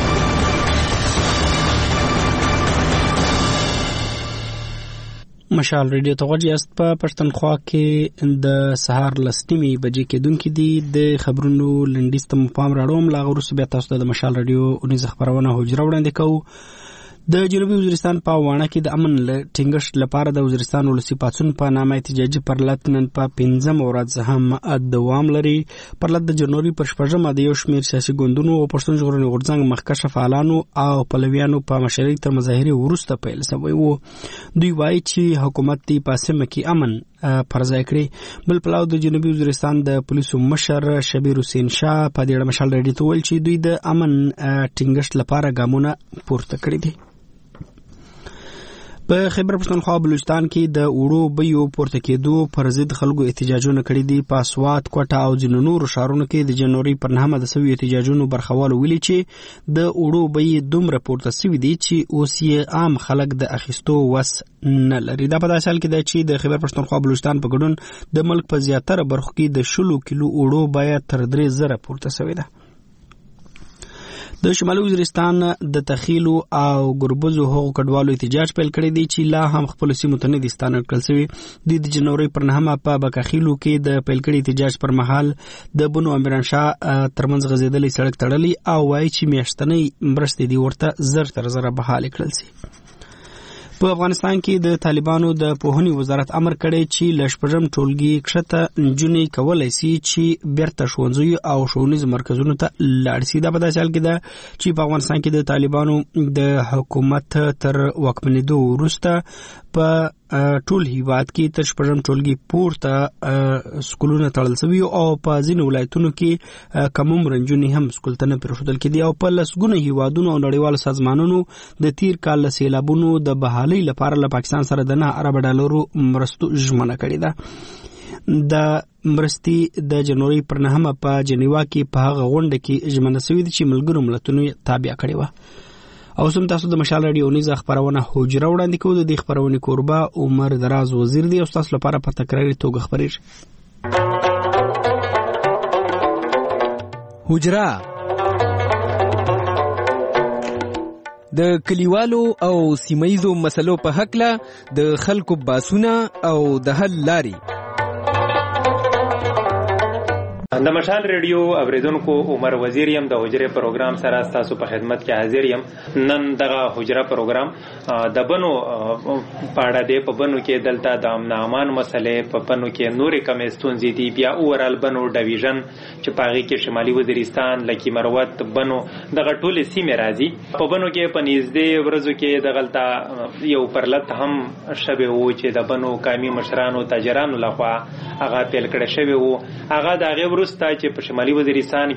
مشال ریډیو ته غوږ یاست. په پښتونخوا کې د سهار 10:00 بجې کېدونکې دي. د خبرونو لنډیز ته پام راړوم. لا غوښتل بیا تاسو ته د مشال ریډیو اونیز خبرونه حجره وړاندې کوو. د جنوبي وزیرستان په وانه کې د امن ټینګښت لپاره د وزیرستان ولسی پاتون په نامه احتجاجي پرلط نن په 15 ورځ هم دوام لري. پرلط د جنوري پر 14 د یو شمېر سیاسي ګوندونو او پښتون ژغورنې غورځنګ مخکښ فعالانو او پلویانو په مشرۍ تر مظاهرې وروسته پیل شوی وو. دوی وایي چې حکومت دی په سیمه کې امن پرځای کړی. بل پلاو د جنوبي وزیرستان د پولیسو مشر شبیر حسین شاه په دې مشال ریډیو ته ویل چې دوی د امن ټینګښت لپاره ګامونه پورته کړی دي. په خیبر پښتونخوا بلوچستان کې د وړو بیو پورته کېدو پر ضد خلکو احتجاجونه کړي دي. په سوات، کوټه او ځینو نورو ښارونو کې د جنوري پر 9 د سوي احتجاجونو برخوالو ویلي چې د وړو بیې دومره پورته سوي دي چې اوس یې عام خلک د اخیستو وس نه لري. دا په داسې حال کې ده چې د خیبر پښتونخوا بلوچستان په ګډون د ملک په زیاتره برخو کې د 10 کیلو وړو بیه تر 3000 پورته سوې ده. د شمالي وزیرستان د تخیلو او ګربزو حقوقو کډوالو احتجاج پیل کړی دی چې لا هم خپل سیمو ته نه دي ستانه کړل شوي. د جنوري پر 9 په بکاخیلو کې د پیل کړي احتجاج پر مهال د بنو امیران شاه ترمنځ غزیدلې سړک تړلی او وایي چې میاشتنۍ مرستې دي ورته زر تر زره بحاله کړل شي. په افغانستان کې د طالبانو د پوهنې وزارت امر کړی چې ل شپږم ټولګي کښته نجونې کولای شي چې بیرته ښوونځیو او ښوونیز مرکزونو ته لاړ شي. دا په داسې حال کې ده چې په افغانستان کې د طالبانو د حکومت تر واکمنېدو وروسته په ټول هیواد کې تر شپږم ټولګي پورته سکولونه تړل شوي او په ځینو ولایتونو کې کم عمره نجونې هم سکول ته نه پرېښودل کېدي او په لسګونه هیوادونو او نړیوالو سازمانونو د تیر کال له سیلابونو د بحالۍ لپاره له پاکستان سره د 9 ارب ډالرو مرستو ژمنه کړې ده. د مرستې د جنوري پر 9 په جنیوا کې په هغه غونډه کې ژمنه شوې ده چې ملګرو ملتونو تابع کړې وه. او سم تاسو د مشال رادیو نیزه خبرونه حجره وړاندې کوو. د خبرونې کوربه عمر دراز وزیر دی او تاسو لپاره په تکراري توګه خبرېږي. حجره د کلیوالو او سیمایزو مسلو په حق له د خلکو باسونه او د حل لاري. د مشال ریډیو اوریدونکو عمر وزیر یم د حجره پروګرام سره تاسو په خدمت کې حاضر یم. نن دغه حجره پروګرام د بنو پاړه دی. په بنو کې دلته د امن امان مسلې، په بنو کې نورې کمې ستونزې دي. بیا اورال بنو ډیویژن چې په هغې کې شمالي وزیرستان، لکي مروت، بنو دغه ټولې سیمې راځي. په بنو کې په نږدې ورځو کې دغلته یو پرلت هم شوی و چې د بنو قومي مشرانو تاجرانو لخوا هغه پیل کړی شوی و. هغه د هغې وروسته چې په شمالي وزیرستان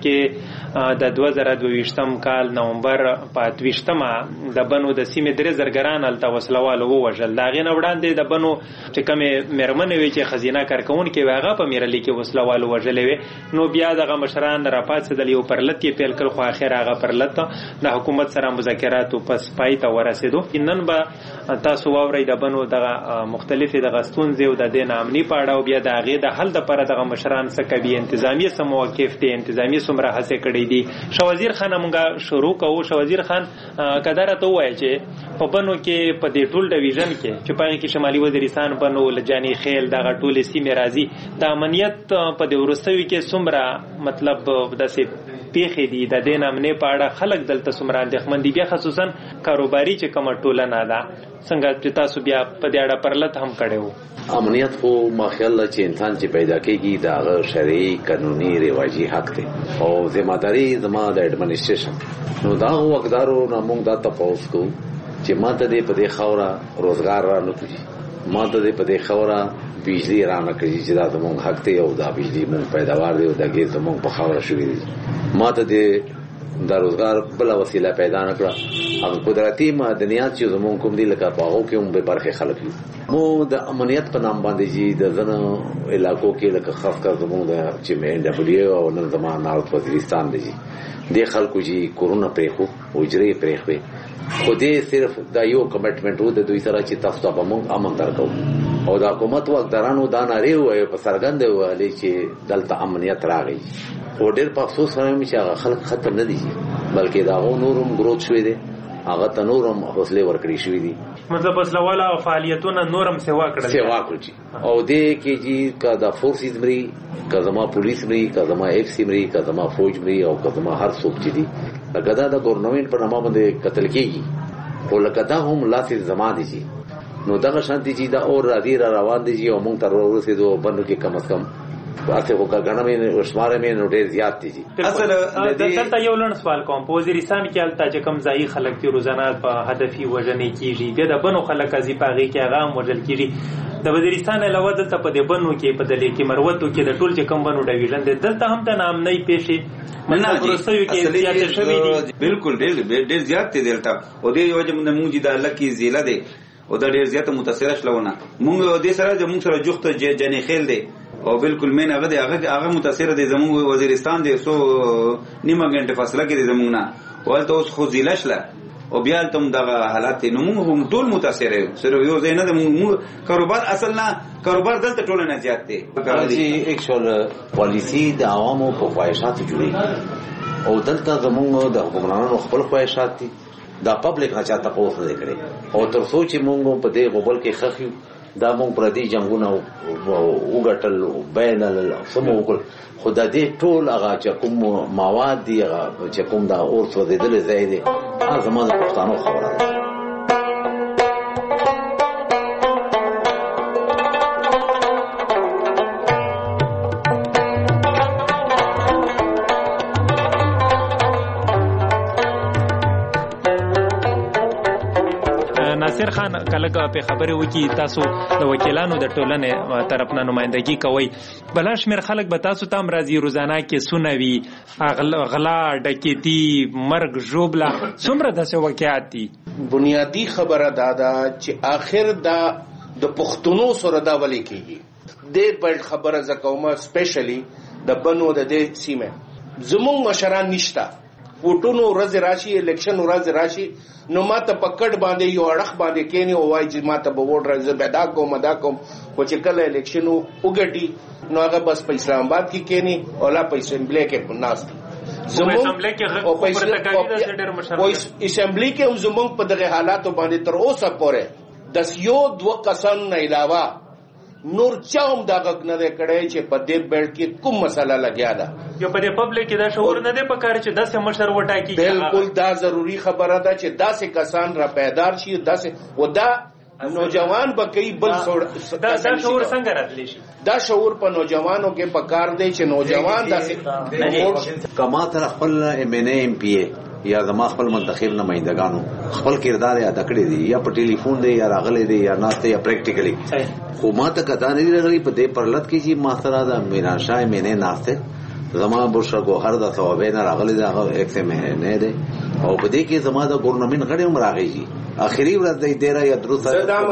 کې د 2022 کال نومبر په 28 د بنو د سیمې 3 زرګران هلته وسلوالو ووژل. د هغې نه وړاندې د بنو چې کومې مېرمنې وې چې ښځینه کارکوونکې وې هغه په میرلي کې وسلوالو وژلې وې. نو بیا دغه مشران راپاڅېدل، یو پرلت یې پیل کړ، خو اخر هغه پرلت د حکومت سره مذاکراتو پس پای ته ورسېدو. نن به تاسو واورئ د بنو دغه مختلفې دغه ستونزې او د دې نه امني په اړه او بیا د هغې د حل دپاره دغه مشران څه کوي، انتظامیه څه موقف دی، انتظامی څومره هڅې کړې دي. شوازیر خان موږ شروع کوو. شوازیر خان که دا راته ووایه چې په بنو کې په دې ټول ډیویژن کې چې په هغې کې شمالي وزیرستان، بنو، لجاني خیل، دغه ټولې سیمې راځي، د امنیت په دې وروستیو کې څومره مطلب داسې پیښې دي، د دې نامنې په اړه خلک دلته څومره اندېښمن دي، بیا خصوصا کاروباري چې کومه ټولنه ده څنګه چې تاسو بیا په دې اړه پرلت هم کړی و؟ امنیت خو ما خیال ده چې انسان چې پیدا کېږي د هغه شرعي قانوني رواجي حق دی او ذمہداري زما د اډمنسټریشن. نو دا حقدارو نه موږ دا تپوس کوو چې ما ته دې په دې خاوره روزګار را نه کړي، ما ته دې په دې خاوره بجلی را نه کړي چې دا زموږ حق دی او دا بجلی موږ پیداوار دی او دا ګیس زموږ په خاوره شوي دي. ما ته دې دا روزګار بله وسیله پیدا نه کړه. هغه قدرتي معدنیات چې زموږ کوم دي لکه په هغو کې هم بې برخې خلک یو. مو د امنیت په نام باندې چې د ځینو علاقو کې لکه خاص کر زموږ د چې مې ډبلیو او نن زما نارت وزیرستان دی دې خلکو چې کورونه پرېښو، حجرې پرېښوې، خو دې صرف دا یو کمټمنټ و د دوی سره چې تاسو ته به موږ امن درکوو او د حکومت واکدارانو دا نارې ووایي په څرګنده وویلې چې دلته امنیت راغی. خو ډېر په افسوس سره مې چې هغه خلک ختم نه دي بلکې د هغو نور هم ګروت شوی دی، هغه ته نور هم حوصلې ورکړې شوي دي. مطلب وسلواله او فعالیتونه نور هم سیوا کړل او دې کې چې که دا فورسز مري، که زما پولیس مري، که زما ایف سی مري، که زما فوج مري او که زما هر څوک چې دي لکه دا د ګورنمنټ په نامه باندې قتل کېږي، خو لکه دا هم لاسې زما دي چې نو دغه شانتي چې دا اور راځي را روان دي او موږ ته ورسېدو بنو کې کم از کم واسه کو غنه مې شماره مې نو ډېر زیات دي. اصل دلته یو لړ سوال کوم. په وزیرستان کې الته چې کم ځای خلک چې روزانه په هدفي وژنې کیږي، بیا د بنو خلک ازي پاغي کې هغه هم وژل کیږي. د وزیرستان علاوه دلته په دې بنو کې په دلې کې مروتو کې د ټول چې کم بنو ډیویژن دي دلته هم د نامنۍ پیښې منځ ورسوي کې زیات شوي دي. بالکل ډېر زیات دي دلته او دې وجه موږ د لکی زیله دي او دا ډیر زیاته متاثره شلونه مونږ د سره د مونږ سره جوخت جنې خیل دی او بالکل مین هغه متاثره دي زموږ وزیرستان دی سو نیمه غنټه فاصله کې دي زموږ نه ولته اوس خو زیلشله او بیا تم دغه حالات نو موږ ټول متاثر یو سره یو ځای نه موږ کاروبار اصل نه کاروبار دلته ټول نه زیات دی چې اکچوال پالیسی د عوامو په خواهشاتو جوړي او دلته زموږ د حکومتانو خپل خواهشات دي دا پبلک نه چاته پوښتنه نه کړي او تر څو چې موږ په دې غوبل کې خخیو دا موږ پردي جنگونه وګټل بیلل سمو وکړ خدای دې ټول هغه چې کوم مواد دي هغه چې کوم دا اور څه دې ځای دي هغه زموږ د پښتنو خبره ده ناصر خان کله په خبره وکي تاسو د وکیلانو د ټولنې طرف نه نمائندګي کوي بلاشمیر خلک به تاسو تام راځي روزانه کې سنوي غلا ډکیتی مرګ ژوبلا څومره داسې واقعات دي بنیادی خبره دادا چې آخر د پښتونو سره دا ولي کیږي د بل خبره زکومه سپیشلی د بنو د دې سیمه زمون مشران نشتا وټونو ورځ راشي الیکشن ورځ راشي نو ماته پکړ باندې یو اړخ باندې کېنی او وای چې ماته به ووټ راځي بدا کوم خو چې کله الیکشن وګټي نو هغه بس په اسلام آباد کې کېنی او لا په اسمبلی کې ناست اسمبلی کې هم زمونږ په دغه حالاتو باندې تر اوسه پورې د یو دوه کسان نه علاوه نور چاوم دا غږ نه دی کړی چې په دې بیلټ کې کوم مسله لګیا ده یو په دې پبلک کې دا شعور نه دی پکار چې داسې مشر وټاکي بالکل دا ضروری خبره ده چې داسې کسان را پیدار شي داسې و دا نوجوان به کوي بل دا شعور څنګه راتلی شي دا شعور په نوجوانو کې پکار دی چې نوجوان داسې کما تر خپل ایم ان ایم پی یا زما خپل منتخب نمائندگانو خپل کردار ادا کړی دي یا په ټلیفون دی یا راغلي دي یا ناشته یا پریکټیکلی خو ما ته کته نه راغلي په دې پرلط کې چې ما سره د میرا شاه مینه ناشته زما بشرا ګوهر د ثوابین راغلي دا یک څه مهنه ده او په دې کې زما د ګورنمنت غړي هم راغلي اخري ورځ د ډیره یا دروسه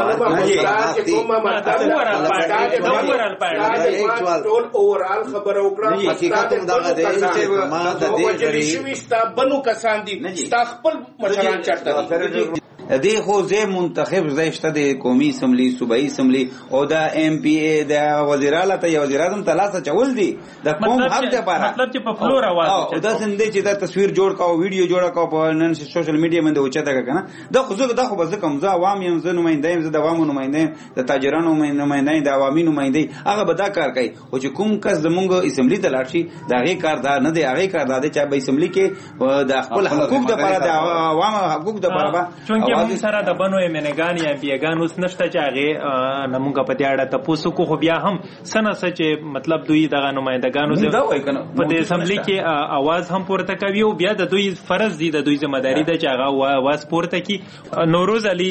ټول اوورال خبره وکړه حقیقت دا ده چې ما د دې غړي ستا بنو کسان دي ستا خپل مشران چرته دي دې خو زه منتخب زیشته د قومي اسمبلی صوبایي اسمبلی او دا ایم پی ای د وزیراله ته یو وزیر اعظم تلاسه چول دي د قوم حق ته پاره مطلب چې په فلور आवाज او دا څنګه چې دا تصویر جوړ کاو ویډیو جوړ کاو په نن سوشل میډیا باندې اوچته کنه دا خو زه دا خو بس کوم زه عوام یم زه نماینده یم زه د عوامو نماینده یم د تاجرانو نماینده یم د عوامي نماینده هغه به دا کار کوي او چې کوم کس زمونږ اسمبلی ته لاړ شي دا غي کاردار نه دی هغه کاردار دی چې په اسمبلی کې د خپل حقوق د لپاره د عوامو حقوق د لپاره چونکه موږ سره د بنو منګان یا بیګان اوس نشته چې هغه نمونږ په دې اړه تاسو کو خو بیا هم سنه چې مطلب دوی دغه نمائندګانو په دې اسمبلی کې आवाज هم پورته کوي او بیا د دوی فرض دي د دوی ځمېداري ده چې هغه आवाज پورته کی نوروز علي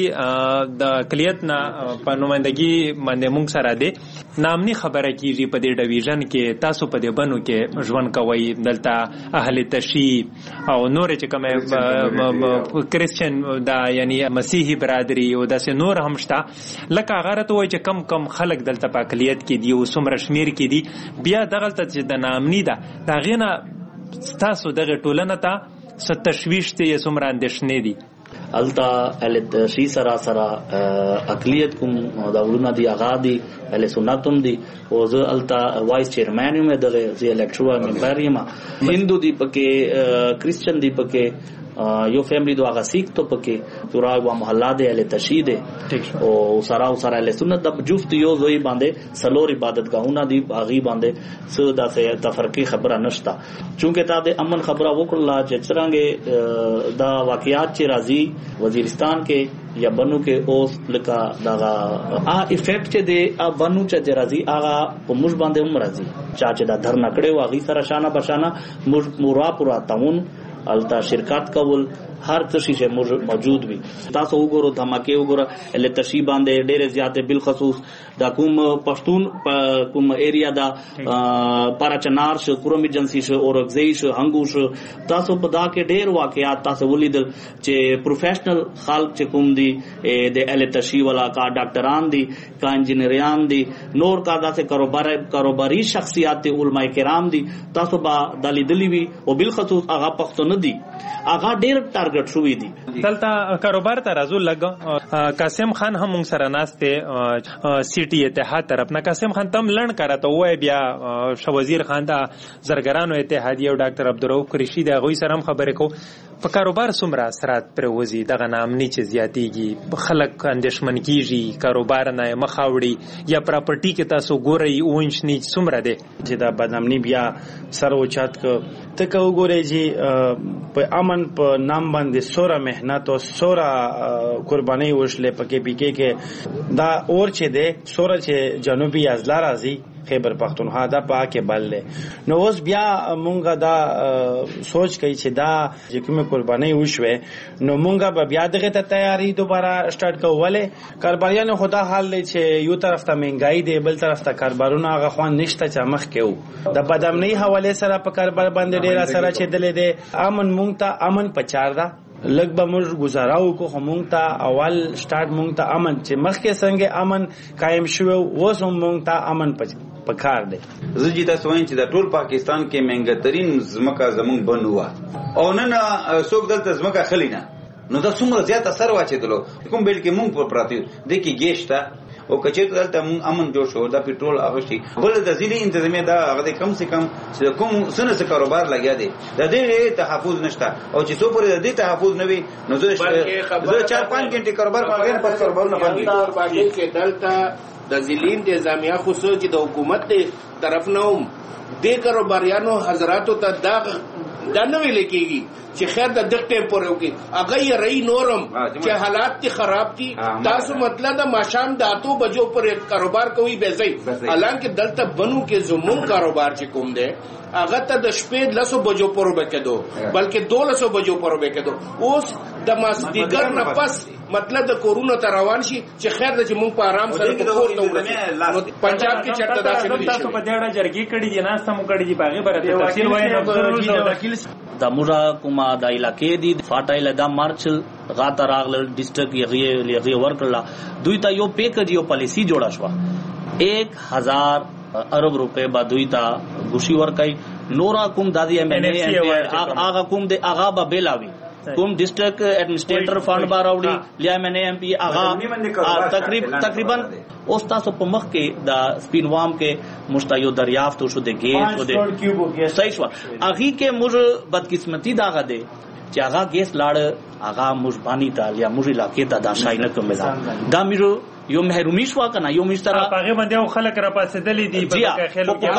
د کلیت نه په نمائندګي باندې موږ سره دي نامني خبره کیږي په دې ډیویژن کې تاسو په دې بنو کې ژوند کوي دلته اهل تشیع او نور چې کوم کریسچن دا یعنی مسیحي برادری او داسې نور هم شته لکه هغه ته وایي چې کم کم خلک دلته په اقلیت کې دي او څومره شمیر کې دي بیا دغلته چې د نامني ده د هغې نه ستاسو دغه ټولنه ته څه تشویش دی یا څومره اندېښنې دي التا اهل شي سرا اقلیت کوم داولونه دی اغا دی اهل سنتم دی او زه التا وایس چیرمن یم دغه زی الکټرال ممبر یم هندو دی پکې کریسچن دی پکې یو فیملی دو هغه سیک ته پکې تورا و محله دی اهل تشهید او سرا اهل سنت د جفت یو زوی باندې سلور عبادتګاهونه دی باغی باندې څه د تفرقه خبره نشتا چونکه تا د امن خبره وکړه چې څنګه دا واقعیات چې راځي وزیرستان کې یا بنو کې اوس لکه دا افیکٹ چې دی بنو چې راځي هغه په موږ باندې هم راځي چې دا دھرنا کړي واغی سره شانه بشانه مورا پورا تاون التا شرکت کول هر څه شي موجود وي. تاسو وګورئ دھماکې وګورئ له تشی باندې ډېر زیاتې بالخصوص دا کوم پښتون کوم ایریا دا پاراچنار شو کروم ایجنسی شو اورګزی شو هنګو شو تاسو په دا کې ډېر واقعات تاسو ولیدل چې پروفیشنل خلک چې کوم دي د ال تشی والا کا ډاکټران دي کا انجینریان دي نور کا داسې کاروباري شخصیات علماء کرام دي تاسو با دلیدلی وی او بالخصوص هغه پښتون دي هغه ډېر ټارګټ شوی دي. دلته کاروبار ته راځو لګ قاسم خان هم موږ سره ناشته سی ټي اتحاد طرف نه قاسم خان تم لړن کراته وای بیا شو وزیر خان دا زرګرانو اتحادیه او ډاکټر عبدالرؤف قریشی دا غوي سره هم خبرې کو په کاروبار سمرا اثرات پر وزي دغه نامني چې زیاتیږي خلک اندیشمن کیږي کاروبار نه مخاوړي یا پراپرټي کې تاسو ګورئ اونچ نیچ سمرا ده چې دا بدنامني بیا سر اوچات ک ته کو ګورئ چې په امن په نام باندې سوره مهنت او سوره قرباني وشله پکې پکې کې دا اور چې ده سوره چې جنوبي ازلا راځي خیبر پختونخوا دا پاکه بل نو اوس بیا مونږه دا سوچ کوي چې دا چې کومه قرباني وشوه نو مونږه به بیا دغه ته تیاری دوباره سٹارټ کوله کاروباریانو خدا حال لې چې یو طرف ته مهنګای دی بل طرف ته کاروبارونه هغه خوان نشته چې مخ کېو د بدامنۍ حواله سره په کاروبار باندې ډیر سره چې دلې دی امن مونږ ته امن پچار دا لګ به موږ گزاراو کو همونږ ته اول سٹارټ مونږ ته امن چې مخکې څنګه امن قائم شوه اوس هم مونږ ته امن پکار دی. زه تاسو وایم چې د ټول پاکستان کې مهنګترین زمکه زمونږ بنوا او نن څوک دلته زمکه خلینا نو دا څومره زیات اثر واچېدلو کوم بیل کې مونږ پر پراتی د کې گیشتا او کچې دلته امن جوړ شو دا پټرول هغه شي بل د ځینې انتظامیه دا هغه کم سے کم چې کوم سنه سره کاروبار لګیا دی د دې تحفظ نشته او چې څو پر دې تحفظ نه وي نو زه 4-5 غنټه کاروبار کوم په کاروبار نه باندې کې دلته د ځلین د انتظامیه خصوص چې د حکومت دی طرف نه هم د کاروباریانو حضراتو ته دا نه ویل کېږي چې خیر د دغه ټیم پورې وکي هغه یې رہی نورم چې حالات تی خراب دي تاسو مطلب د ماشام د 8 بجو پر کاروبار کوي به ځي حالانکه دلته بنو کې زمون کاروبار چې کوم دی هغه ته د شپې 10 بجو پر وکړو بلکې 12 بجو پر وکړو اوس د ماسدیګر نه پس مطلب د کورونا ته روان شي چې خیر د چې مونږ په آرام سره په کور ته ورسېږو پنجاب کې چرته داسې نه دي تاسو په دې اړه جرګې کړې دي نه سم کړې دي باغې برته تفصیل وایي د مورا کومه د علاقې دي فاټایل د مارچ غاته راغل ډیسټریکټ یغي ورکړه دوی ته یو پیکج یو پالیسی جوړه شو 1000 ارب روپے با دوی ته ګوشي ورکای نورا کوم دادی ایم ان اے هغه کوم د هغه به بیلاوي کوم ډیسټریکټ ایڈمنسټریټر فند باراوړي لیا ایم ان اے ایم پی هغه تقریبا اوس تاسو په مخ کې د سپینوام کې مشتایو دریافت شو د ګیس او د صحیح شو اغي کې موږ بدقسمتی داغه ده چې هغه ګیس لاړ هغه مجبانی ته یا موږ علاقې ته دا شاینه کومه دا میرو یو محرومی شو کنه یو مشترا هغه باندې او خلک را پاسېدلې دي په خلکو کې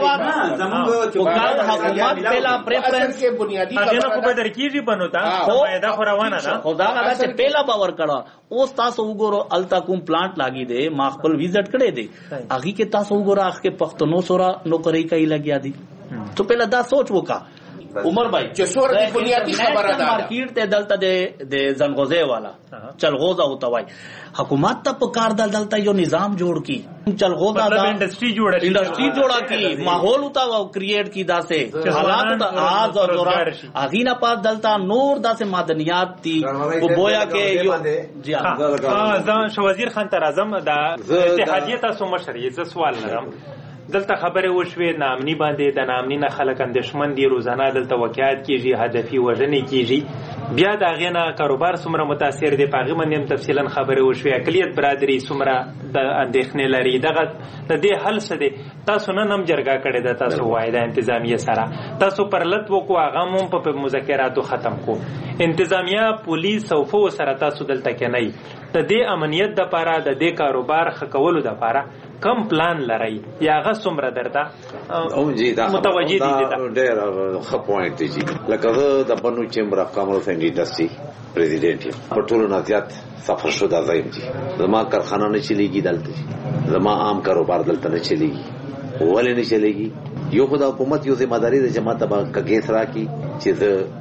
زموږ حکومت پهلا پریفرنس کې بنیادی هغه کو به درکېږي بنوتا پیدا خوروانه ده خدا هغه چې پهلا باور کړه اوس تاسو وګورو التا کوم پلانټ لاګي دي ما خپل وزټ کړي دي هغه کې تاسو وګورو هغه کې پښتنو سره نوکری کوي لګیا دي تو پهلا دا سوچ وکا عمر بھائی چې سور دی بنیادی خبره ده مارکیټ ته دلته د زنغوزه والا چلغوزه ہوتا وای حکومت ته په کار دلته یو نظام جوړ کی چلغوزه دا انډستری جوړه کی ماحول ہوتا او کریټ کی داسه حالات ته آز او دوران اغینا پاس دلته نور داسه معدنیات دي او بویا کې یو جی ځان شو وزیر خان تر اعظم د اتحادیه تاسو مشرعي ز سوال لرم دلته خبره وشوه نامني باندې د نامني نه خلک اندشمن دي روزانه دلته وکیات کیږي هدفي وژنې کیږي بیا دا غینا کاروبار سمره متاثر دي پاغي باندې تفصیلا خبره وشوه اقلیت برادری سمره د اندېښنې لري دغه د دې حل څه دي تاسو نه نم جرګه کړی د تاسو وایده انتظامیه سره تاسو پرلط وکړو هغه مون په مذاکراتو ختم کو انتظامیه پولیس او فو سره تاسو دلته کې نه د دې امنیت د لپاره د دې کاروبار خکولو د لپاره کم پلان لري یا غا سمره درته او جی دا متوجی دي ډېر ښه پوینټ دی جی لکه د بنو چیمبر اف کامرس اینڈ انډستری پریزیډنټ په ټولو نه زیات سفر شو دا ځایم جی زما کارخانه نه چلیږي دلته زما عام کاروبار دلته نه چلیږي ولې نه چلیږي یو خدای حکومت یو ذمہ داری د جماعت به کګیس را کی چې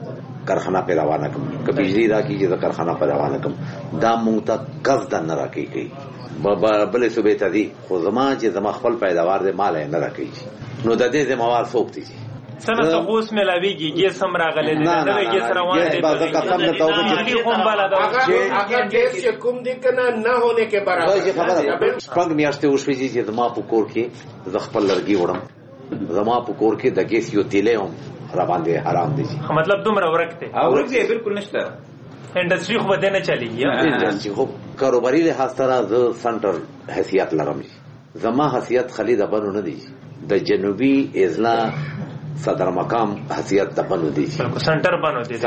کارخانه پیدا نه کوم که بجلی راکې چې کارخانه پیدا نه کوم دا مونږ ته قصدا نه راکې بلې صوبې ته دي خو زما چې زما خپل پیداوار دی مال یې نه راکې نو د دې ذمہوار څوک دي څنګه تاسو ملاويږي ګیس هم راغلي دي دا ګیس روان دي بازار کا کم نه تاوږي چې اگر ګیس چې کوم دي کنه نه होने के برابر څنګه میاشتې وشوي چې زما په کور کې ز خپل لرګي وړم زما په کور کې د ګیس یو تیلې هم را باندې حرام دي مطلب دومره ورکته ورک دي بالکل نشته انډستری خو بده نه چلیږي انډستری خو کاروباري له سره ز سنټر حیثیت لرم زما حیثیت خالد بنو نه دي د جنوبي اضلاع صدر مقام حیثیت د بنو دي سنټر بنو دي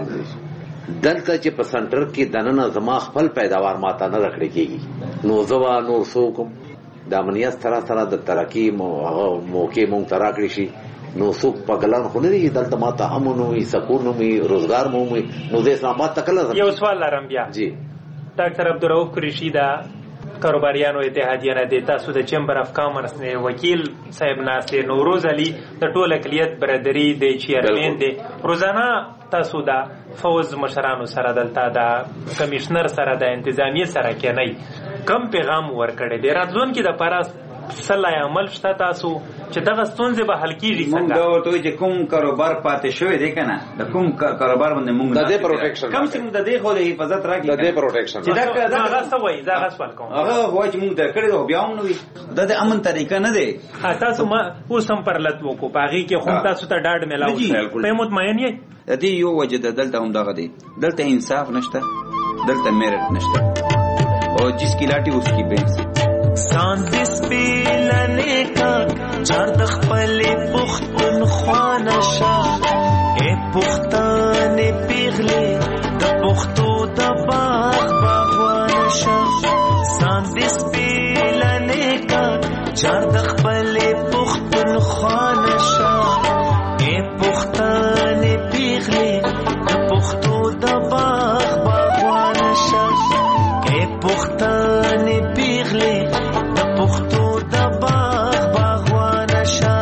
دلته چې په سنټر کې دننه زما خپل پیداوار ماته نه رکړی کیږي نو زوا نور څوک د امنیت سره د ترقی هغه موقع مونږ تراکړی شي نو څوک پګلان خو نه دي دلته ماته امن وي سکون وي روزګار مو وي نو د اسلام آباد تکله یو سوال لرم بیا جی ډاکټر عبدالرؤف قریشی دا کاروباریانو اتحادیه نه د تاسو د چیمبر اف کامرس نه وکیل صاحب ناصر نوروز علي د ټول اقلیت برادری د چیرمن دی روزانه تاسو دا فوز مشرانو سره دلته دا کمشنر سره د انتظامی سره کې نه کم پیغام ورکړي دی راتلون کې د پاراس صلاح عمل شته تاسو چې دغه ستونزې به حل کیږي څنګه دا ورته چې کوم کاروبار پاتې شوی دی کنه د کوم کاروبار باندې موږ د دې پروټیکشن کم څه د دې خو د حفاظت راکړي د دې پروټیکشن چې دا هغه څه وایي دا سوال کوم هغه وایي چې موږ درکړي او بیا هم نو د امن طریقه نه دی تاسو ما اوس هم پرلت وکړو باغی کې خو تاسو ته ډاډ ملاو په مطمئن یې د دې یو وجه د دلته هم دغه دی دلته انصاف نشته دلته میرټ نشته او جس کی لاټي اس کی بینس ساندس پیلنے کا چرد خپل پختونخوا نشا اے پختان پیغلی د پختو د باغ باغوان شا ساندس پیلنے کا چرد خپل پختونخوا نشا اے پختان پیغلی د پختو د باغ باغوان شا اے پختان پیغلی پختو د باغ باغوان شا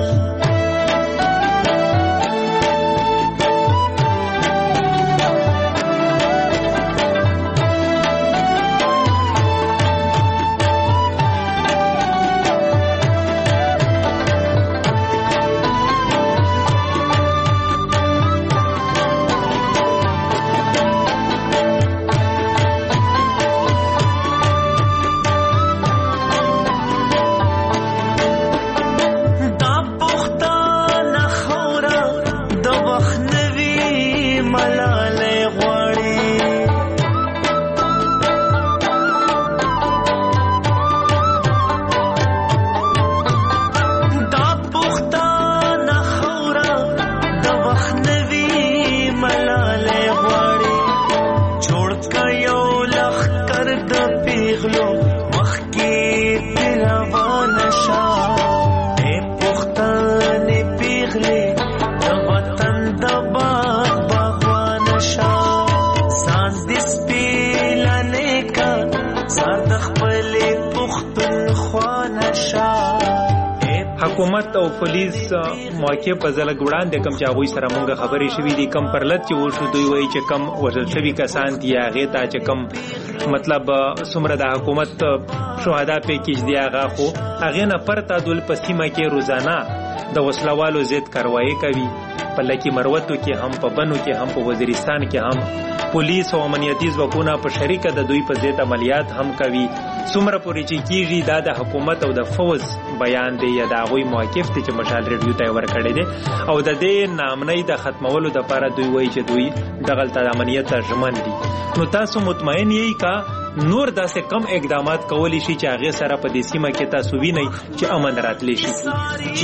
حکومت او پولیس موقع په ځل ګوړاندې کم چې هغه سره مونږه خبرې شوې دي کم پرلط چې وشو دوی وایي چې کم وژل شوی کسان دي هغه ته چې کم مطلب څومره د حکومت شهدا پکې دي هغه خو هغه نه پرتا دول په سیمه کې روزانه د وسلوالو ضد کاروایی کوي په لکه مروتو کې هم په بنو کې هم په وزیرستان کې هم پولیس او امنیتي ځواکونه په شریکه د دوی په ضد عملیات هم کوي څومره پورې چې کیږي دا د حکومت او د فوز بیان دی یا د غوي موقف ته چې مشال ریډیو ته ورکړی دی او د دې نامنۍ د ختمولو لپاره دوی وایي چې دوی دغه د امنیت ژمن دي نو تاسو مطمئن یې کا نور داسې کم اقدامات کولی شي چې هغه سره په دې سیمه کې تاسو وینئ چې امن راتلی شي چې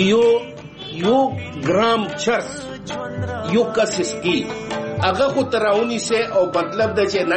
یو ګرام چرس یو کسس کی هغه خو تراونی سے او مطلب د چې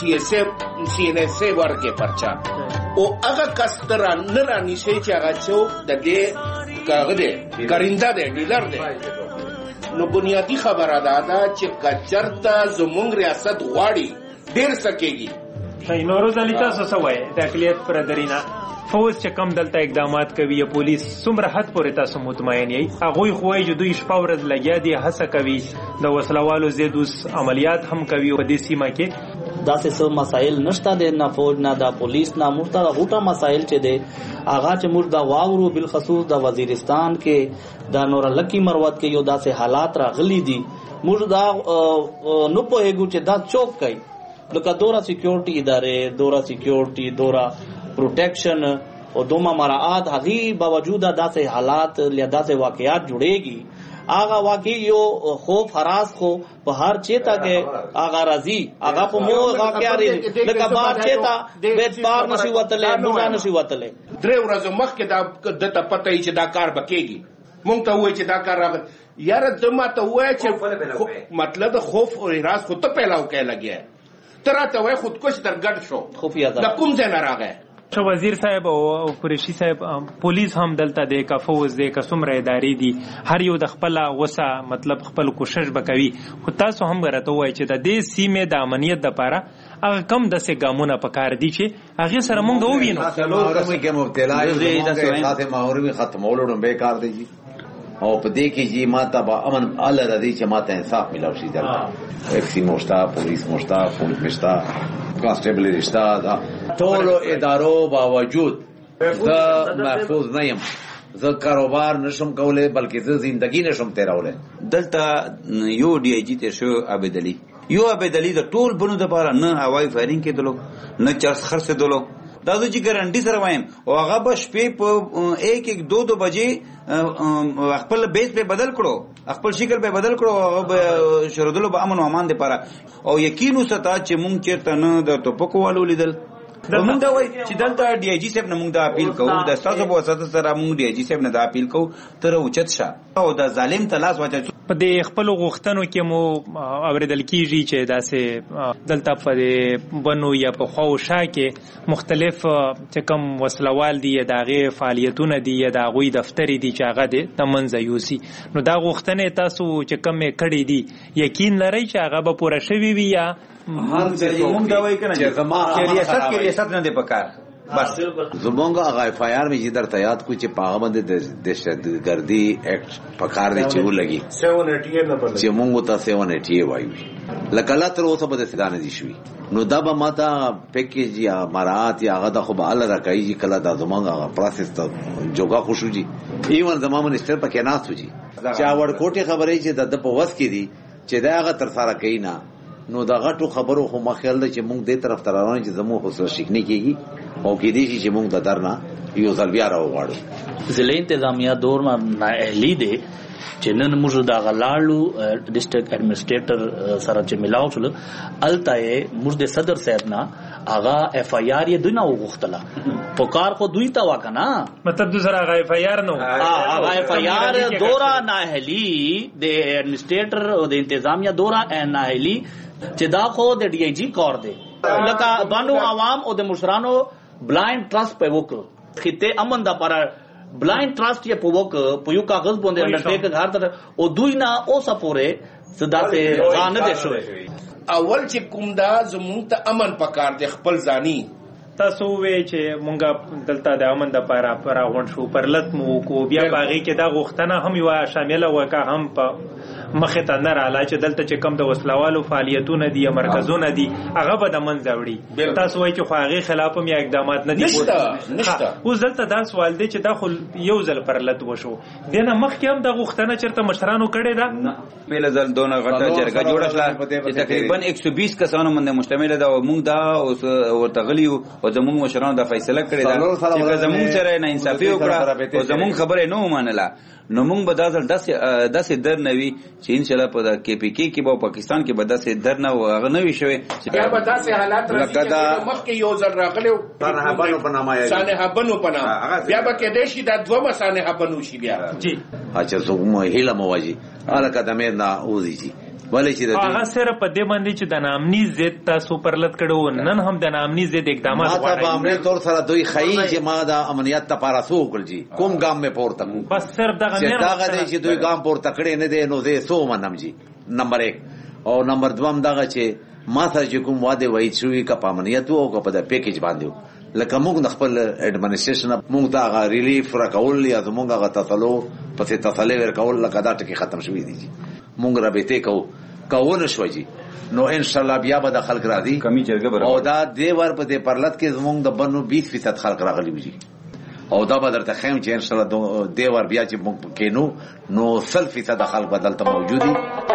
9 سی ان ایس ورکه پرچا او هغه کسترا نه رانی شي چې هغه څو د دې کاغه دې کاریندا دې ډیلر دې نو بنیادی خبره ده چې کچرتا زمونږ ریاست غواړي ډیر سکیږي نوروز علي تاسو څه وایي د اقلیت پر درینا فوز چې کم دلته اقدامات کوي یا پولیس څومره حد پورې تاسو مطمئن یې؟ هغوی خو وایي چې دوی شپه ورځ لګیا دي، هڅه کوي، د وسلوالو ضد اوس عملیات هم کوي په دې سیمه کې. داسې څه مسایل نشته د نه فوج نه د پولیس نه، موږ ته غوټه مسایل چې دی هغه چې موږ دا واورو بالخصوص د وزیرستان کې د نورالکی مروت کې یو داسې حالات راغلي دي، موږ دا نو پوهېږو چې دا چوک کوي لکه دورا سیکیورټي ادارې، دورا سیکیورټي، دورا پروټیکشن او دوما مراعات، هغې باوجود داسې حالات یا داسې واقعات جوړېږي. آغا واقعی یو خوف حراس خو په هر چیتا کې آغا راځي، آغا په مو واقعیا لري لکه بار چیتا بیت پار نشي وتلې، موږ نشي وتلې. درې ورځې مخکې دا دته پته چې دا کار بکېږي، مونږ ته وایي چې دا کار راغلی. یاره ته ماته ووایه چې مطلب د خوف او حراس خو ته پیلاو کې لګیا، ته راته وایې خودکش در ګډ شو، د کوم ځای نه راغی؟ وزیر صاحب او قریشي صاحب، پولیس هم دلته دی که فوز دی که څومره ادارې دي، هر یو د خپله غوسه مطلب خپل کوشش به کوي، خو تاسو هم راته ووایئ چې د دې سیمې د امنیت دپاره هغه کم داسې ګامونه پکار دي چې هغې سره مونږ ووینو. محرومي ختمولو ډومبی کار دی او په دې کې چې ماته به امن الله راځي چې ماته انصاف ملاو شي. دلته ایکسي موشتا، پولیس موشتا، پولیس مشتا، کانسټیبل رشتا، دا ټولو ادارو باوجود زه محفوظ نه یم، زه کاروبار نشم کولی بلکې زه زندگی نشم تیرولی. دلته یو ډي آی جي تیر شو عبید علي، یو عبید علي د ټول بنو دپاره نه هوایي فایرینګ کېدلو نه چرس خرڅېدلو، دا زه چې ګارنټي سره وایم. او هغه به شپې په 1-2 بجې خپل بیس په بدل کړو، خپل شکل په بدل کړو، هغه به شردلو به امن و امان دپاره. او یقین وساته چې مونږ چېرته نه د ټوپکو والو لیدل. مونږ دا وایي چې دلته ډي آی جي صاحب نه مونږ دا اپیل کوو، د ستاسو په واسطه سره مونږ ډي آی جي صاحب نه دا اپیل کوو ته راوچت شه او د ظالم ته لاس واچوه. په دې خپلو غوښتنو کې مو اورېدل کېږي چې داسې دلته په دې بنو یا په خوا و شا کې مختلف چې کوم وسلوال دي یا د هغې فعالیتونه دي یا د هغوی دفترې دي چې هغه د منځه یوسي. نو دا غوښتنې تاسو چې کومې کړې دي یقین لرئ چې هغه به پوره شوي وي یا مونږ دا وایي که نه چې ریاست نه دی پکار؟ بس زمونږ هغه اف آی آر مې چې درته یاد کړو چې په هغه باندې د دهشتګردي ایکټ پکار دی چې ولګي چې مونږ ته 788 وایو، لکه لا تر اوسه به داسې دا نه دي شوي. نو دا به ماته پیکیج یا مراعات یا هغه د خو به الله راکوي چې کله دا زمونږ هغه پروسس ته جوګه خوش وجي. ایون زما منسټر پکې ناست وجي چې وړکوټې خبرې چې د په وس کې دي چې دا هغه تر سره کوي نه، نو دا غټو خبرو خو ما خیال ده چې مونږ دې طرف ته روان چې زموږ خو سره شکنی کېږي او کېدای شي چې مونږ د در نه یو ځل بیا راوغواړو. ضلع انتظامیه دور ما نااهلي دی چې نن موږ د غلاړو ډسټرکټ ایڈمنسټریټر سره چې ملاو شول، الته موږ د صدر صاحب نه هغه اف آی آر یې دوی نه وغوښتله، په کار خو دوی ته وکنه مطلب دوی سره هغه اف آی آر نه هغه اف آی آر دورا نااهلي د ایڈمنسټریټر او د انتظامیه دورا نااهلي چې دا خو د ډي آی جي کار دی. لکه بانو عوام او د مشرانو بلایند ټرست په وکړو، خطه امن د لپاره بلایند ټرست یې په وکړو، په یو کاغذ باندې انډرټیک هر طرف او دوی نه اوسه پورې صدا ته ځان نه شوی. اول چې کوم دا زمونږ ته امن پکار دی خپل ځاني. تاسو وی چې مونږ دلته د امن د لپاره راغونډ شو، پرلط مو کو بیا باغې کې دا غوښتنه هم یو شامله وکړه هم په مخه ته نه رااله چې دلته چې کم د وسلوالو فعالیتونه دي یا مرکزونه دي هغه به د منځه وړي. تاسو وایئ چې خو هغې خلاف هم یا اقدامات نه دي نشته. اوس دلته دا سوال دی چې دا خو یو ځل پرلط وشو، دې نه مخکې هم دا غوښتنه چېرته مشرانو کړې ده؟ بېله ځل دونه غټه جرګه جوړه شوه چې تقریبا 120 کسانو باندې مشتمله ده او موږ دا ورته غلي یو او زمونږ مشرانو دا فیصله کړې ده چې زمونږ سره ناانصافي وکړه او زمونږ خبره نه ومنله، نو مونږ به دا ځل داسې در نه وي چې انشاءالله په د کې پي کې کې به پاکستان کې به داسې در نه هغه نه وي شوی بیا به داسې حالات راځي چې مخکې یو ځل راغلی و سانحه په نامه سانحه بنو په نامه بیا به کېدای شي دا دومره سانحه بنو شي بیا اچھا څوک هیله مو واجي هلکه د میر نه اوځي چې ولې چې هغه سره په دې باندې چې د نامني ضد تاسو پرلط کړو، نن هم د نامني ضد اقدامات غواړي. ما ته په امنیت طور سره دوی ښیي چې ما د امنیت لپاره څه وکړل جي کوم ګام مې پورته کړو، بس صرف دغه دی چې دوی ګام پورته کړی نه دی نو زه څه ومنم جي. نمبر 1 او نمبر 2 دغه چې ما سره چې کوم واده وایي شوي که په امنیت او که په د پیکیج باندې لکه موږ د خپل اډمنسټریشن موږ ته هغه ریلیف راکول یا زموږ هغه تسلو پسې تسلی ورکول لکه دا ټکي ختم شوي دي موږ رابطې کوو نه شوي نو ان شاء الله بیا به د خلک راځي کمی جرګه او دا دې ور په دې پرلط کې زموږ د بنو 20% خلک راغلي وي او دا به درته خیم چې ان شاء الله دې ور بیا چې موږ کینو نو 100% خلک بدلته موجودي.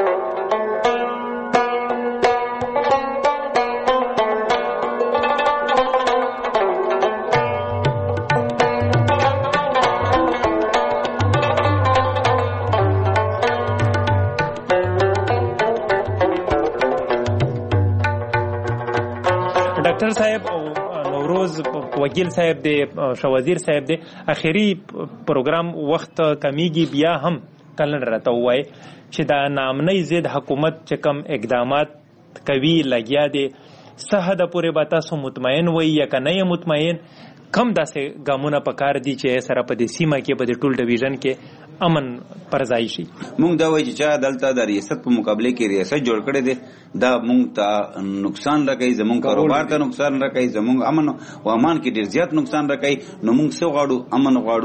ډاکټر صاحب نوروز وکیل صاحب دی شوازیر صاحب دی اخیری پروګرام وخت کمیږي بیا هم کله راته وای چې دا نامنۍ ضد حکومت چې کم اقدامات کوي لګیا دي صحه د پوره به تاسو مطمئن وای یا کنه مطمئن کم داسې ګامونه پکار دي چې سره په دې سیمه کې په دې ټول ډیویژن کې امن پرځای شي. مونږ دا وایي چې دلته د ریاست په مقابله کې ریاست جوړ کړي دي دا مونږ ته نقصان راکوي زمونږ کاروبار ته نقصان راکوي زمونږ امن او امان کې ډیر زیات نقصان راکوي نو مونږ څه غواړو امن غواړو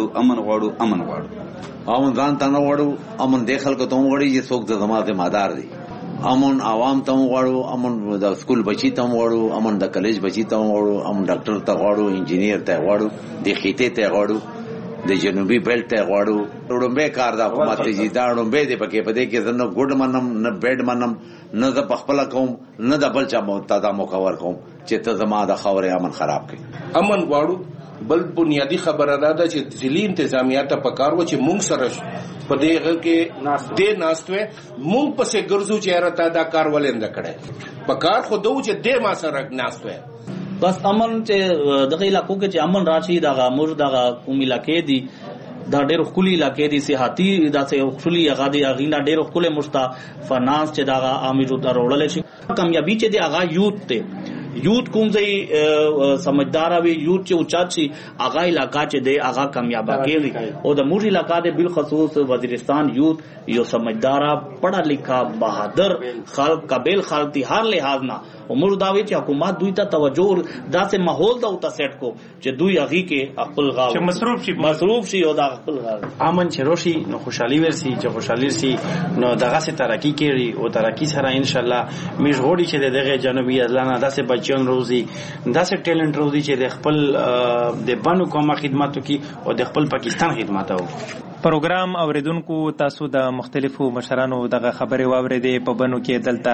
امن ځان ته نه غواړو امن د خلکو ته غواړي چې څوک د زماده مادار دي امن عوام ته غواړو امن د سکول بچی ته غواړو امن د کالج بچی ته غواړو امن ډاکټر ته غواړو انجینیر ته غواړو د خیته ته غواړو د جنوبي بیلټ ته غواړو رومبه کار د حکومت ته دا رومبه دی پکې پدې کې زنه ګډ منم نه بیډ منم نه د پخپل کوم نه د بل چا متدا مکور کوم چې ته زما د خاورې امن خراب کړي. امن غواړو بل بنیادی خبره ده چې ځلې انتظامیه ته پکار و چې مونږ سره په دې کې دې ناستوي مونږ پسې ګرځو چې راته دا کار ولند کړي پکار خو دوه چې دې ما سره ناستوي بس امن چې دغه علاقو کې چې امن راشي دغه امر دغه کوم علاقې دي دا ډېر خولي علاقې دي سیاحتي داسې خولي هغه دي اغینا ډېر خولي مستا فنانس چې دغه عامل وړل شي کامیابی چې دی هغه یوت ته یوت کوم ځای سمجھدار وي یوت چې اوچات شي هغه علاقہ چې دی هغه کامیاب کیږي او د مور علاقہ د بالخصوص وزیرستان یوت یو سمجھدار پڑھا لکھا بہادر خلق قابل خلق دي هر لحاظ نه عمر داوی چې حکومت دوی ته توجه داسې ماحول دا او تاسټ کو چې دوی هغه کې خپل غاو چې مصروف شي او دا خپل غاو امن چې روشي نو خوشحالي ورسي چې خوشحالي سي نو دغه سي ترقی کوي او ترقی سره ان شاء الله میږ غوړي چې دغه جنوبي ازلانه داسې بچیان روزي داسې ټیلنت روزي چې د خپل د بانو کومه خدماتو کې او د خپل پاکستان خدماتو. پروګرام اوریدونکو تاسو د مختلفو مشرانو دغه خبرې واورېدې په بنو کې دلته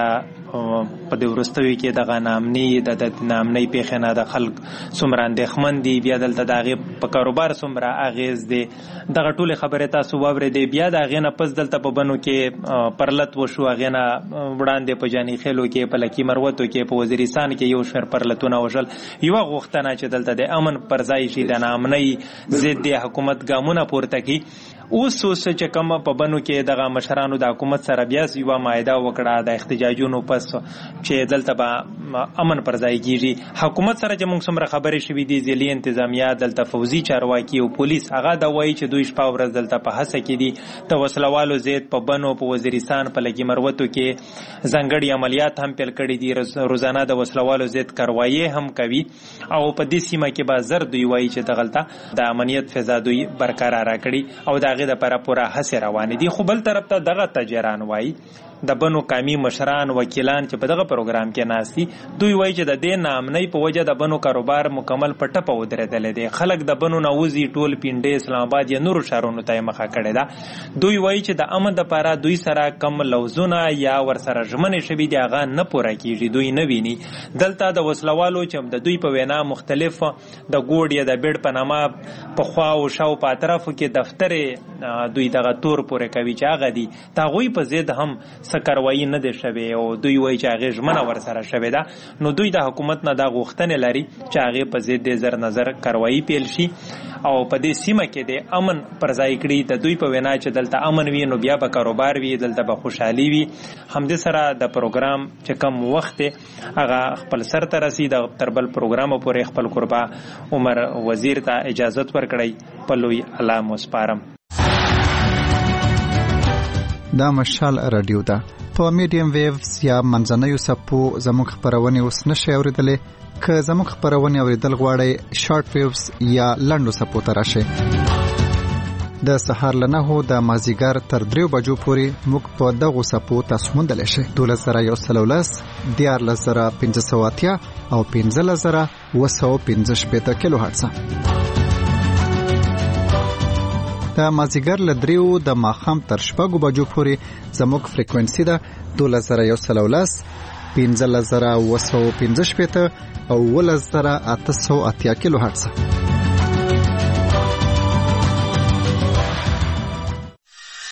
په دې ورستوي کې دغه نامنۍ پیښه نه د خلک څومره اندېښمن دي بیا دلته دغه په کاروبار څومره اغیز دي دغه ټول خبرې تاسو واورېدې بیا دغه نه پس دلته په بنو کې پرلط وشو هغه نه وړاندې په جاني خېلو کې په لکی مروتو کې په وزیرستان کې یو شمېر پرلطونه وشل یو غوښتنه چې دلته د امن پرځای شي د نامنۍ ضد حکومت ګامونه پورته کړي. اوس چې کوم په بنو کې دغه مشرانو د حکومت سره بیا یو مایده وکړه د احتجاجونو پس چې دلته به امن پرځای کیږي حکومت سره چې موږ څومره خبرې شوې دي ځلې انتظامیه دلته فوزي چارواکي او پولیس هغه دا وایي چې دوی شپه ورځ دلته په هڅه کې دي د وسلوالو زید په بنو په وزیرستان په لګي مروتو کې ځنګړي عملیات هم پیل کړي دي روزانه د وسلوالو زید کاروایی هم کوي او په دې سیمه کې به زر دوی وایي چې دغلطه د امنیت فضا دوی برقرار کړي او دغه د پر پورا هڅه روان دي. خو بل طرف ته دغه تجران وایي د بنو قومي مشران وکیلان چې په دغه پروګرام کې ناسي دوی وایي چې د دې نامنۍ په وجه د بنو کاروبار مکمل پټه په ودرېدل دي خلک د بنو نوزي ټول پیندې اسلام آباد یا نور شهرونو ته مخه کړي دا دوی وایي چې د امن لپاره دوی سره کم لوزونه یا ور سره ژمنې شوي دي هغه نه پوره کیږي دوی نه ویني دلته د وسلوالو چې د دوی په وینا مختلف د ګوډ یا د بیډ په نامه په خوا او شاو په اطرافو کې دفتر دوی دغه تور پوره کوي چې هغه دي تاغوی په ضد هم سکروایی نه دي شوی او دوی وایي چې هغه ژمنه ور سره شوی دا نو دوی د حکومت نه دا غوښتنه لري چې هغه په ضد د زر نظر کاروایی پیل شي او په دې سیمه کې د امن پرځای کړي د دوی په وینا چې دلته امن وي نو بیا به کاروبار وي دلته به خوشحالي وي همدې سره د پروګرام چې کم وخت هغه خپل سر ته رسید تر بل پروګرام پورې خپل قربا عمر وزیر ته اجازه ورکړي په لوی علام وسپارم. دا مشال رادیو ده په میډیم ویوز یا منځنیو سپو زموږ خبرونه اوس نشي اوریدلې که زموږ خبرونه اوریدل غواړئ شارټ ویوز یا لنډو سپو ته راشئ. د سهار له 9 د مازیګر تر 3 بجو پورې موږ په دغو سپو تاسو موندلی شئ. 12110 14580 او 15715 کیلو هرتز. د مازیګر له 3 د ماښام تر 6 بجو پورې زموږ فریکوئنسي ده 12110 15715 او 11880 کیلو هرتز.